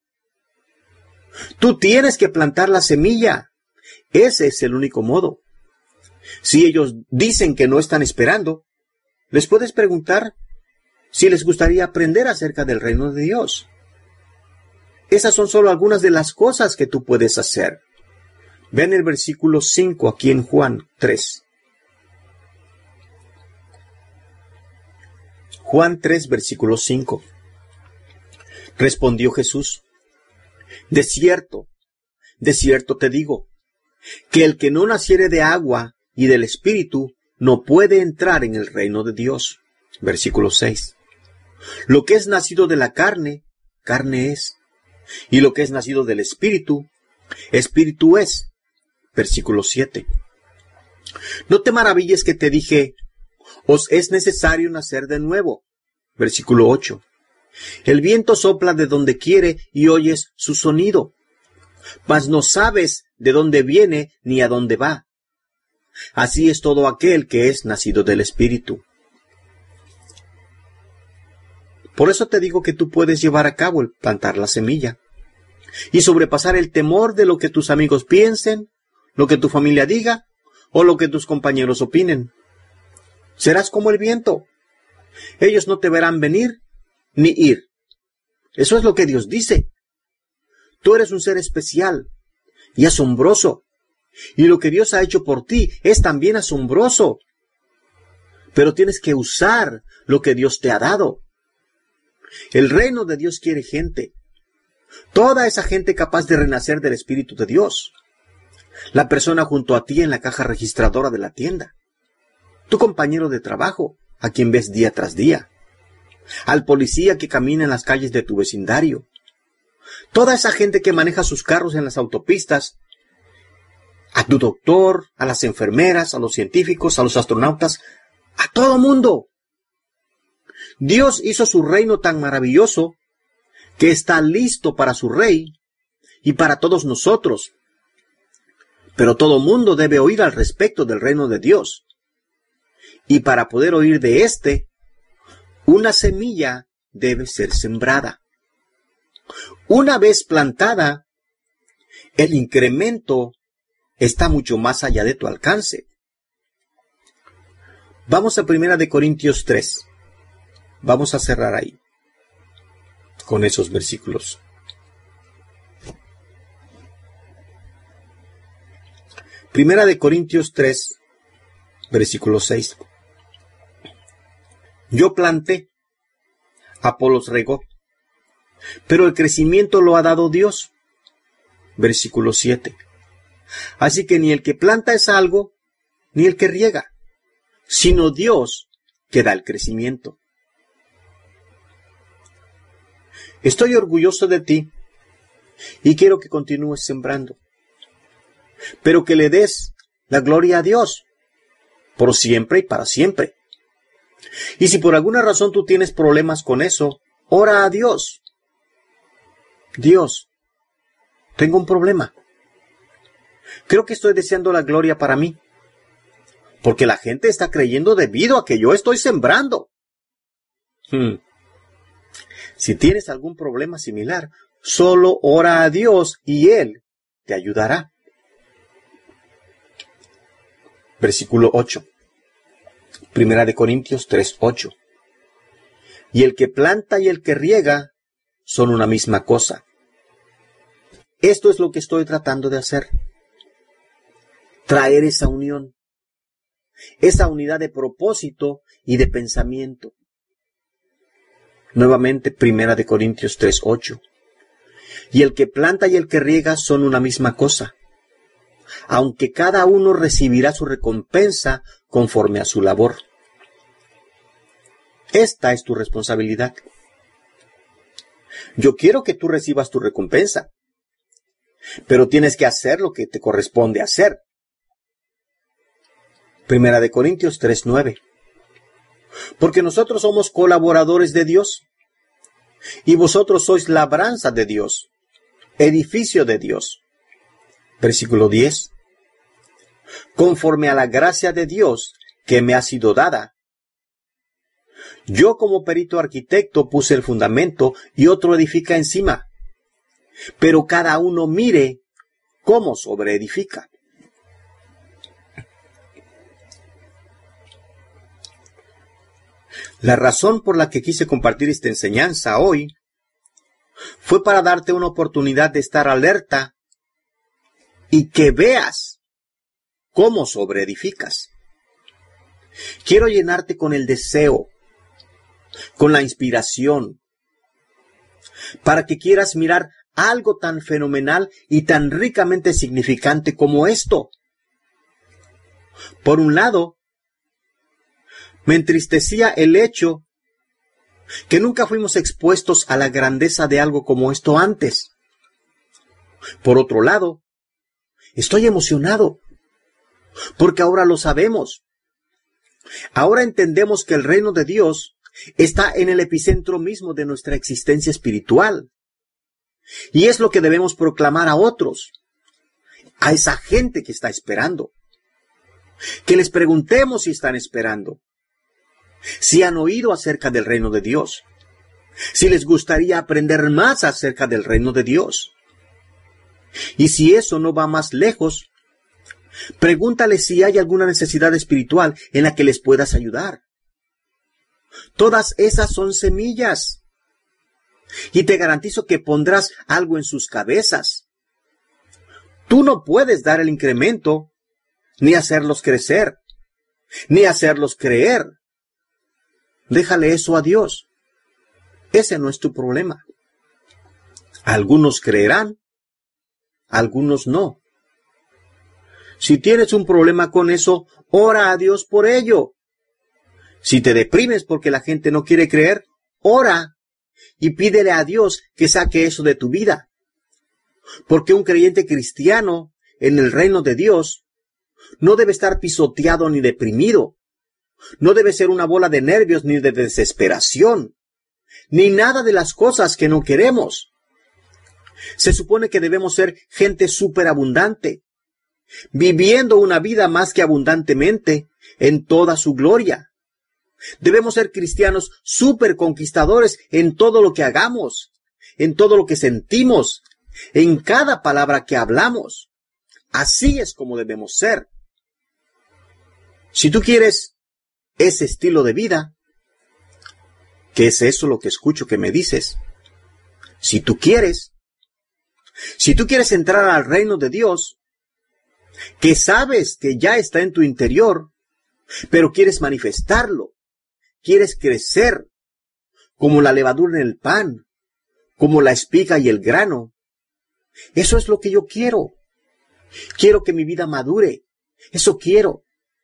Tú tienes que plantar la semilla. Ese es el único modo. Si ellos dicen que no están esperando, les puedes preguntar si les gustaría aprender acerca del reino de Dios. Esas son solo algunas de las cosas que tú puedes hacer. Ven el versículo cinco aquí en Juan tres. Juan tres, versículo cinco. Respondió Jesús, de cierto, de cierto te digo, que el que no naciere de agua y del Espíritu no puede entrar en el reino de Dios. Versículo seis. Lo que es nacido de la carne, carne es, y lo que es nacido del Espíritu, Espíritu es. Versículo siete. No te maravilles que te dije, os es necesario nacer de nuevo. Versículo ocho. El viento sopla de donde quiere y oyes su sonido, mas no sabes de dónde viene ni a dónde va. Así es todo aquel que es nacido del Espíritu. Por eso te digo que tú puedes llevar a cabo el plantar la semilla y sobrepasar el temor de lo que tus amigos piensen, lo que tu familia diga o lo que tus compañeros opinen. Serás como el viento. Ellos no te verán venir ni ir. Eso es lo que Dios dice. Tú eres un ser especial y asombroso, y lo que Dios ha hecho por ti es también asombroso. Pero tienes que usar lo que Dios te ha dado. El reino de Dios quiere gente. Toda esa gente capaz de renacer del Espíritu de Dios. La persona junto a ti en la caja registradora de la tienda. Tu compañero de trabajo, a quien ves día tras día. Al policía que camina en las calles de tu vecindario. Toda esa gente que maneja sus carros en las autopistas. A tu doctor, a las enfermeras, a los científicos, a los astronautas, a todo mundo. Dios hizo su reino tan maravilloso que está listo para su rey y para todos nosotros. Pero todo mundo debe oír al respecto del reino de Dios. Y para poder oír de éste, una semilla debe ser sembrada. Una vez plantada, el incremento está mucho más allá de tu alcance. Vamos a Primera de Corintios tres. Vamos a cerrar ahí, con esos versículos. Primera de Corintios tres, versículo seis. Yo planté, Apolos regó, pero el crecimiento lo ha dado Dios. Versículo siete. Así que ni el que planta es algo, ni el que riega, sino Dios que da el crecimiento. Estoy orgulloso de ti y quiero que continúes sembrando, pero que le des la gloria a Dios por siempre y para siempre. Y si por alguna razón tú tienes problemas con eso, ora a Dios. Dios, tengo un problema. Creo que estoy deseando la gloria para mí, porque la gente está creyendo debido a que yo estoy sembrando. Hmm. Si tienes algún problema similar, solo ora a Dios y Él te ayudará. Versículo ocho. Primera de Corintios tres, ocho. Y el que planta y el que riega son una misma cosa. Esto es lo que estoy tratando de hacer. Traer esa unión, esa unidad de propósito y de pensamiento. Nuevamente, Primera de Corintios tres, ocho. Y el que planta y el que riega son una misma cosa, aunque cada uno recibirá su recompensa conforme a su labor. Esta es tu responsabilidad. Yo quiero que tú recibas tu recompensa, pero tienes que hacer lo que te corresponde hacer. Primera de Corintios tres, nueve. Porque nosotros somos colaboradores de Dios, y vosotros sois labranza de Dios, edificio de Dios. Versículo diez. Conforme a la gracia de Dios que me ha sido dada, yo como perito arquitecto puse el fundamento y otro edifica encima, pero cada uno mire cómo sobreedifica. La razón por la que quise compartir esta enseñanza hoy fue para darte una oportunidad de estar alerta y que veas cómo sobreedificas. Quiero llenarte con el deseo, con la inspiración, para que quieras mirar algo tan fenomenal y tan ricamente significante como esto. Por un lado, me entristecía el hecho que nunca fuimos expuestos a la grandeza de algo como esto antes. Por otro lado, estoy emocionado, porque ahora lo sabemos. Ahora entendemos que el reino de Dios está en el epicentro mismo de nuestra existencia espiritual. Y es lo que debemos proclamar a otros, a esa gente que está esperando. Que les preguntemos si están esperando, si han oído acerca del reino de Dios, si les gustaría aprender más acerca del reino de Dios. Y si eso no va más lejos, pregúntales si hay alguna necesidad espiritual en la que les puedas ayudar. Todas esas son semillas. Y te garantizo que pondrás algo en sus cabezas. Tú no puedes dar el incremento, ni hacerlos crecer, ni hacerlos creer. Déjale eso a Dios. Ese no es tu problema. Algunos creerán, algunos no. Si tienes un problema con eso, ora a Dios por ello. Si te deprimes porque la gente no quiere creer, ora y pídele a Dios que saque eso de tu vida. Porque un creyente cristiano en el reino de Dios no debe estar pisoteado ni deprimido. No debe ser una bola de nervios ni de desesperación, ni nada de las cosas que no queremos. Se supone que debemos ser gente superabundante, viviendo una vida más que abundantemente en toda su gloria. Debemos ser cristianos superconquistadores en todo lo que hagamos, en todo lo que sentimos, en cada palabra que hablamos. Así es como debemos ser. Si tú quieres ese estilo de vida, ¿qué es eso lo que escucho que me dices? Si tú quieres, si tú quieres entrar al reino de Dios, que sabes que ya está en tu interior, pero quieres manifestarlo, quieres crecer, como la levadura en el pan, como la espiga y el grano. Eso es lo que yo quiero. Quiero que mi vida madure. Eso quiero.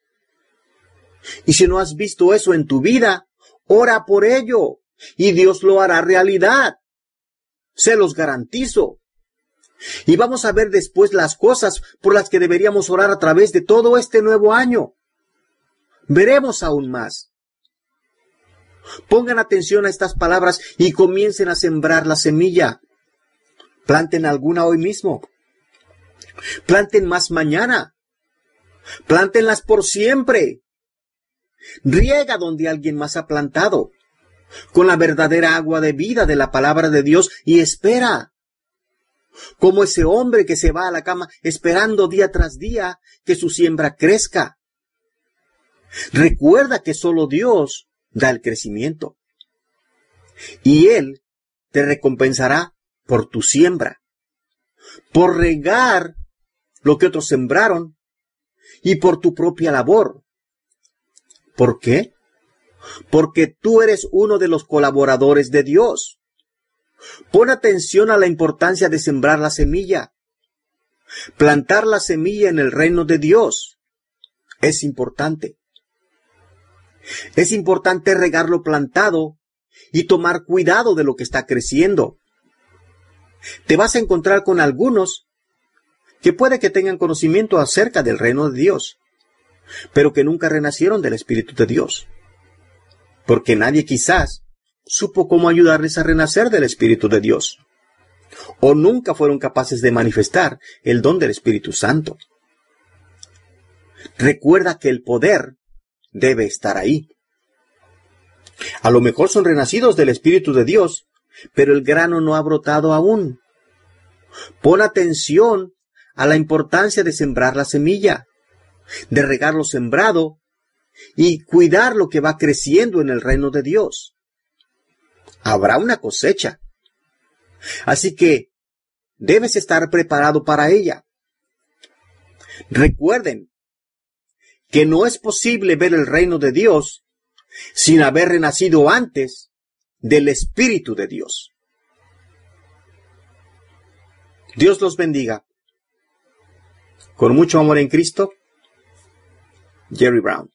Y si no has visto eso en tu vida, ora por ello, y Dios lo hará realidad. Se los garantizo. Y vamos a ver después las cosas por las que deberíamos orar a través de todo este nuevo año. Veremos aún más. Pongan atención a estas palabras y comiencen a sembrar la semilla. Planten alguna hoy mismo. Planten más mañana. Plántenlas por siempre. Riega donde alguien más ha plantado, con la verdadera agua de vida de la palabra de Dios, y espera. Como ese hombre que se va a la cama esperando día tras día que su siembra crezca. Recuerda que solo Dios da el crecimiento. Y Él te recompensará por tu siembra, por regar lo que otros sembraron y por tu propia labor. ¿Por qué? Porque tú eres uno de los colaboradores de Dios. Pon atención a la importancia de sembrar la semilla. Plantar la semilla en el reino de Dios es importante. Es importante regar lo plantado y tomar cuidado de lo que está creciendo. Te vas a encontrar con algunos que puede que tengan conocimiento acerca del reino de Dios, pero que nunca renacieron del Espíritu de Dios, porque nadie quizás supo cómo ayudarles a renacer del Espíritu de Dios, o nunca fueron capaces de manifestar el don del Espíritu Santo. Recuerda que el poder debe estar ahí. A lo mejor son renacidos del Espíritu de Dios, pero el grano no ha brotado aún. Pon atención a la importancia de sembrar la semilla, de regar lo sembrado y cuidar lo que va creciendo en el reino de Dios. Habrá una cosecha. Así que debes estar preparado para ella. Recuerden que no es posible ver el reino de Dios sin haber renacido antes del Espíritu de Dios. Dios los bendiga. Con mucho amor en Cristo, Jerry Brown.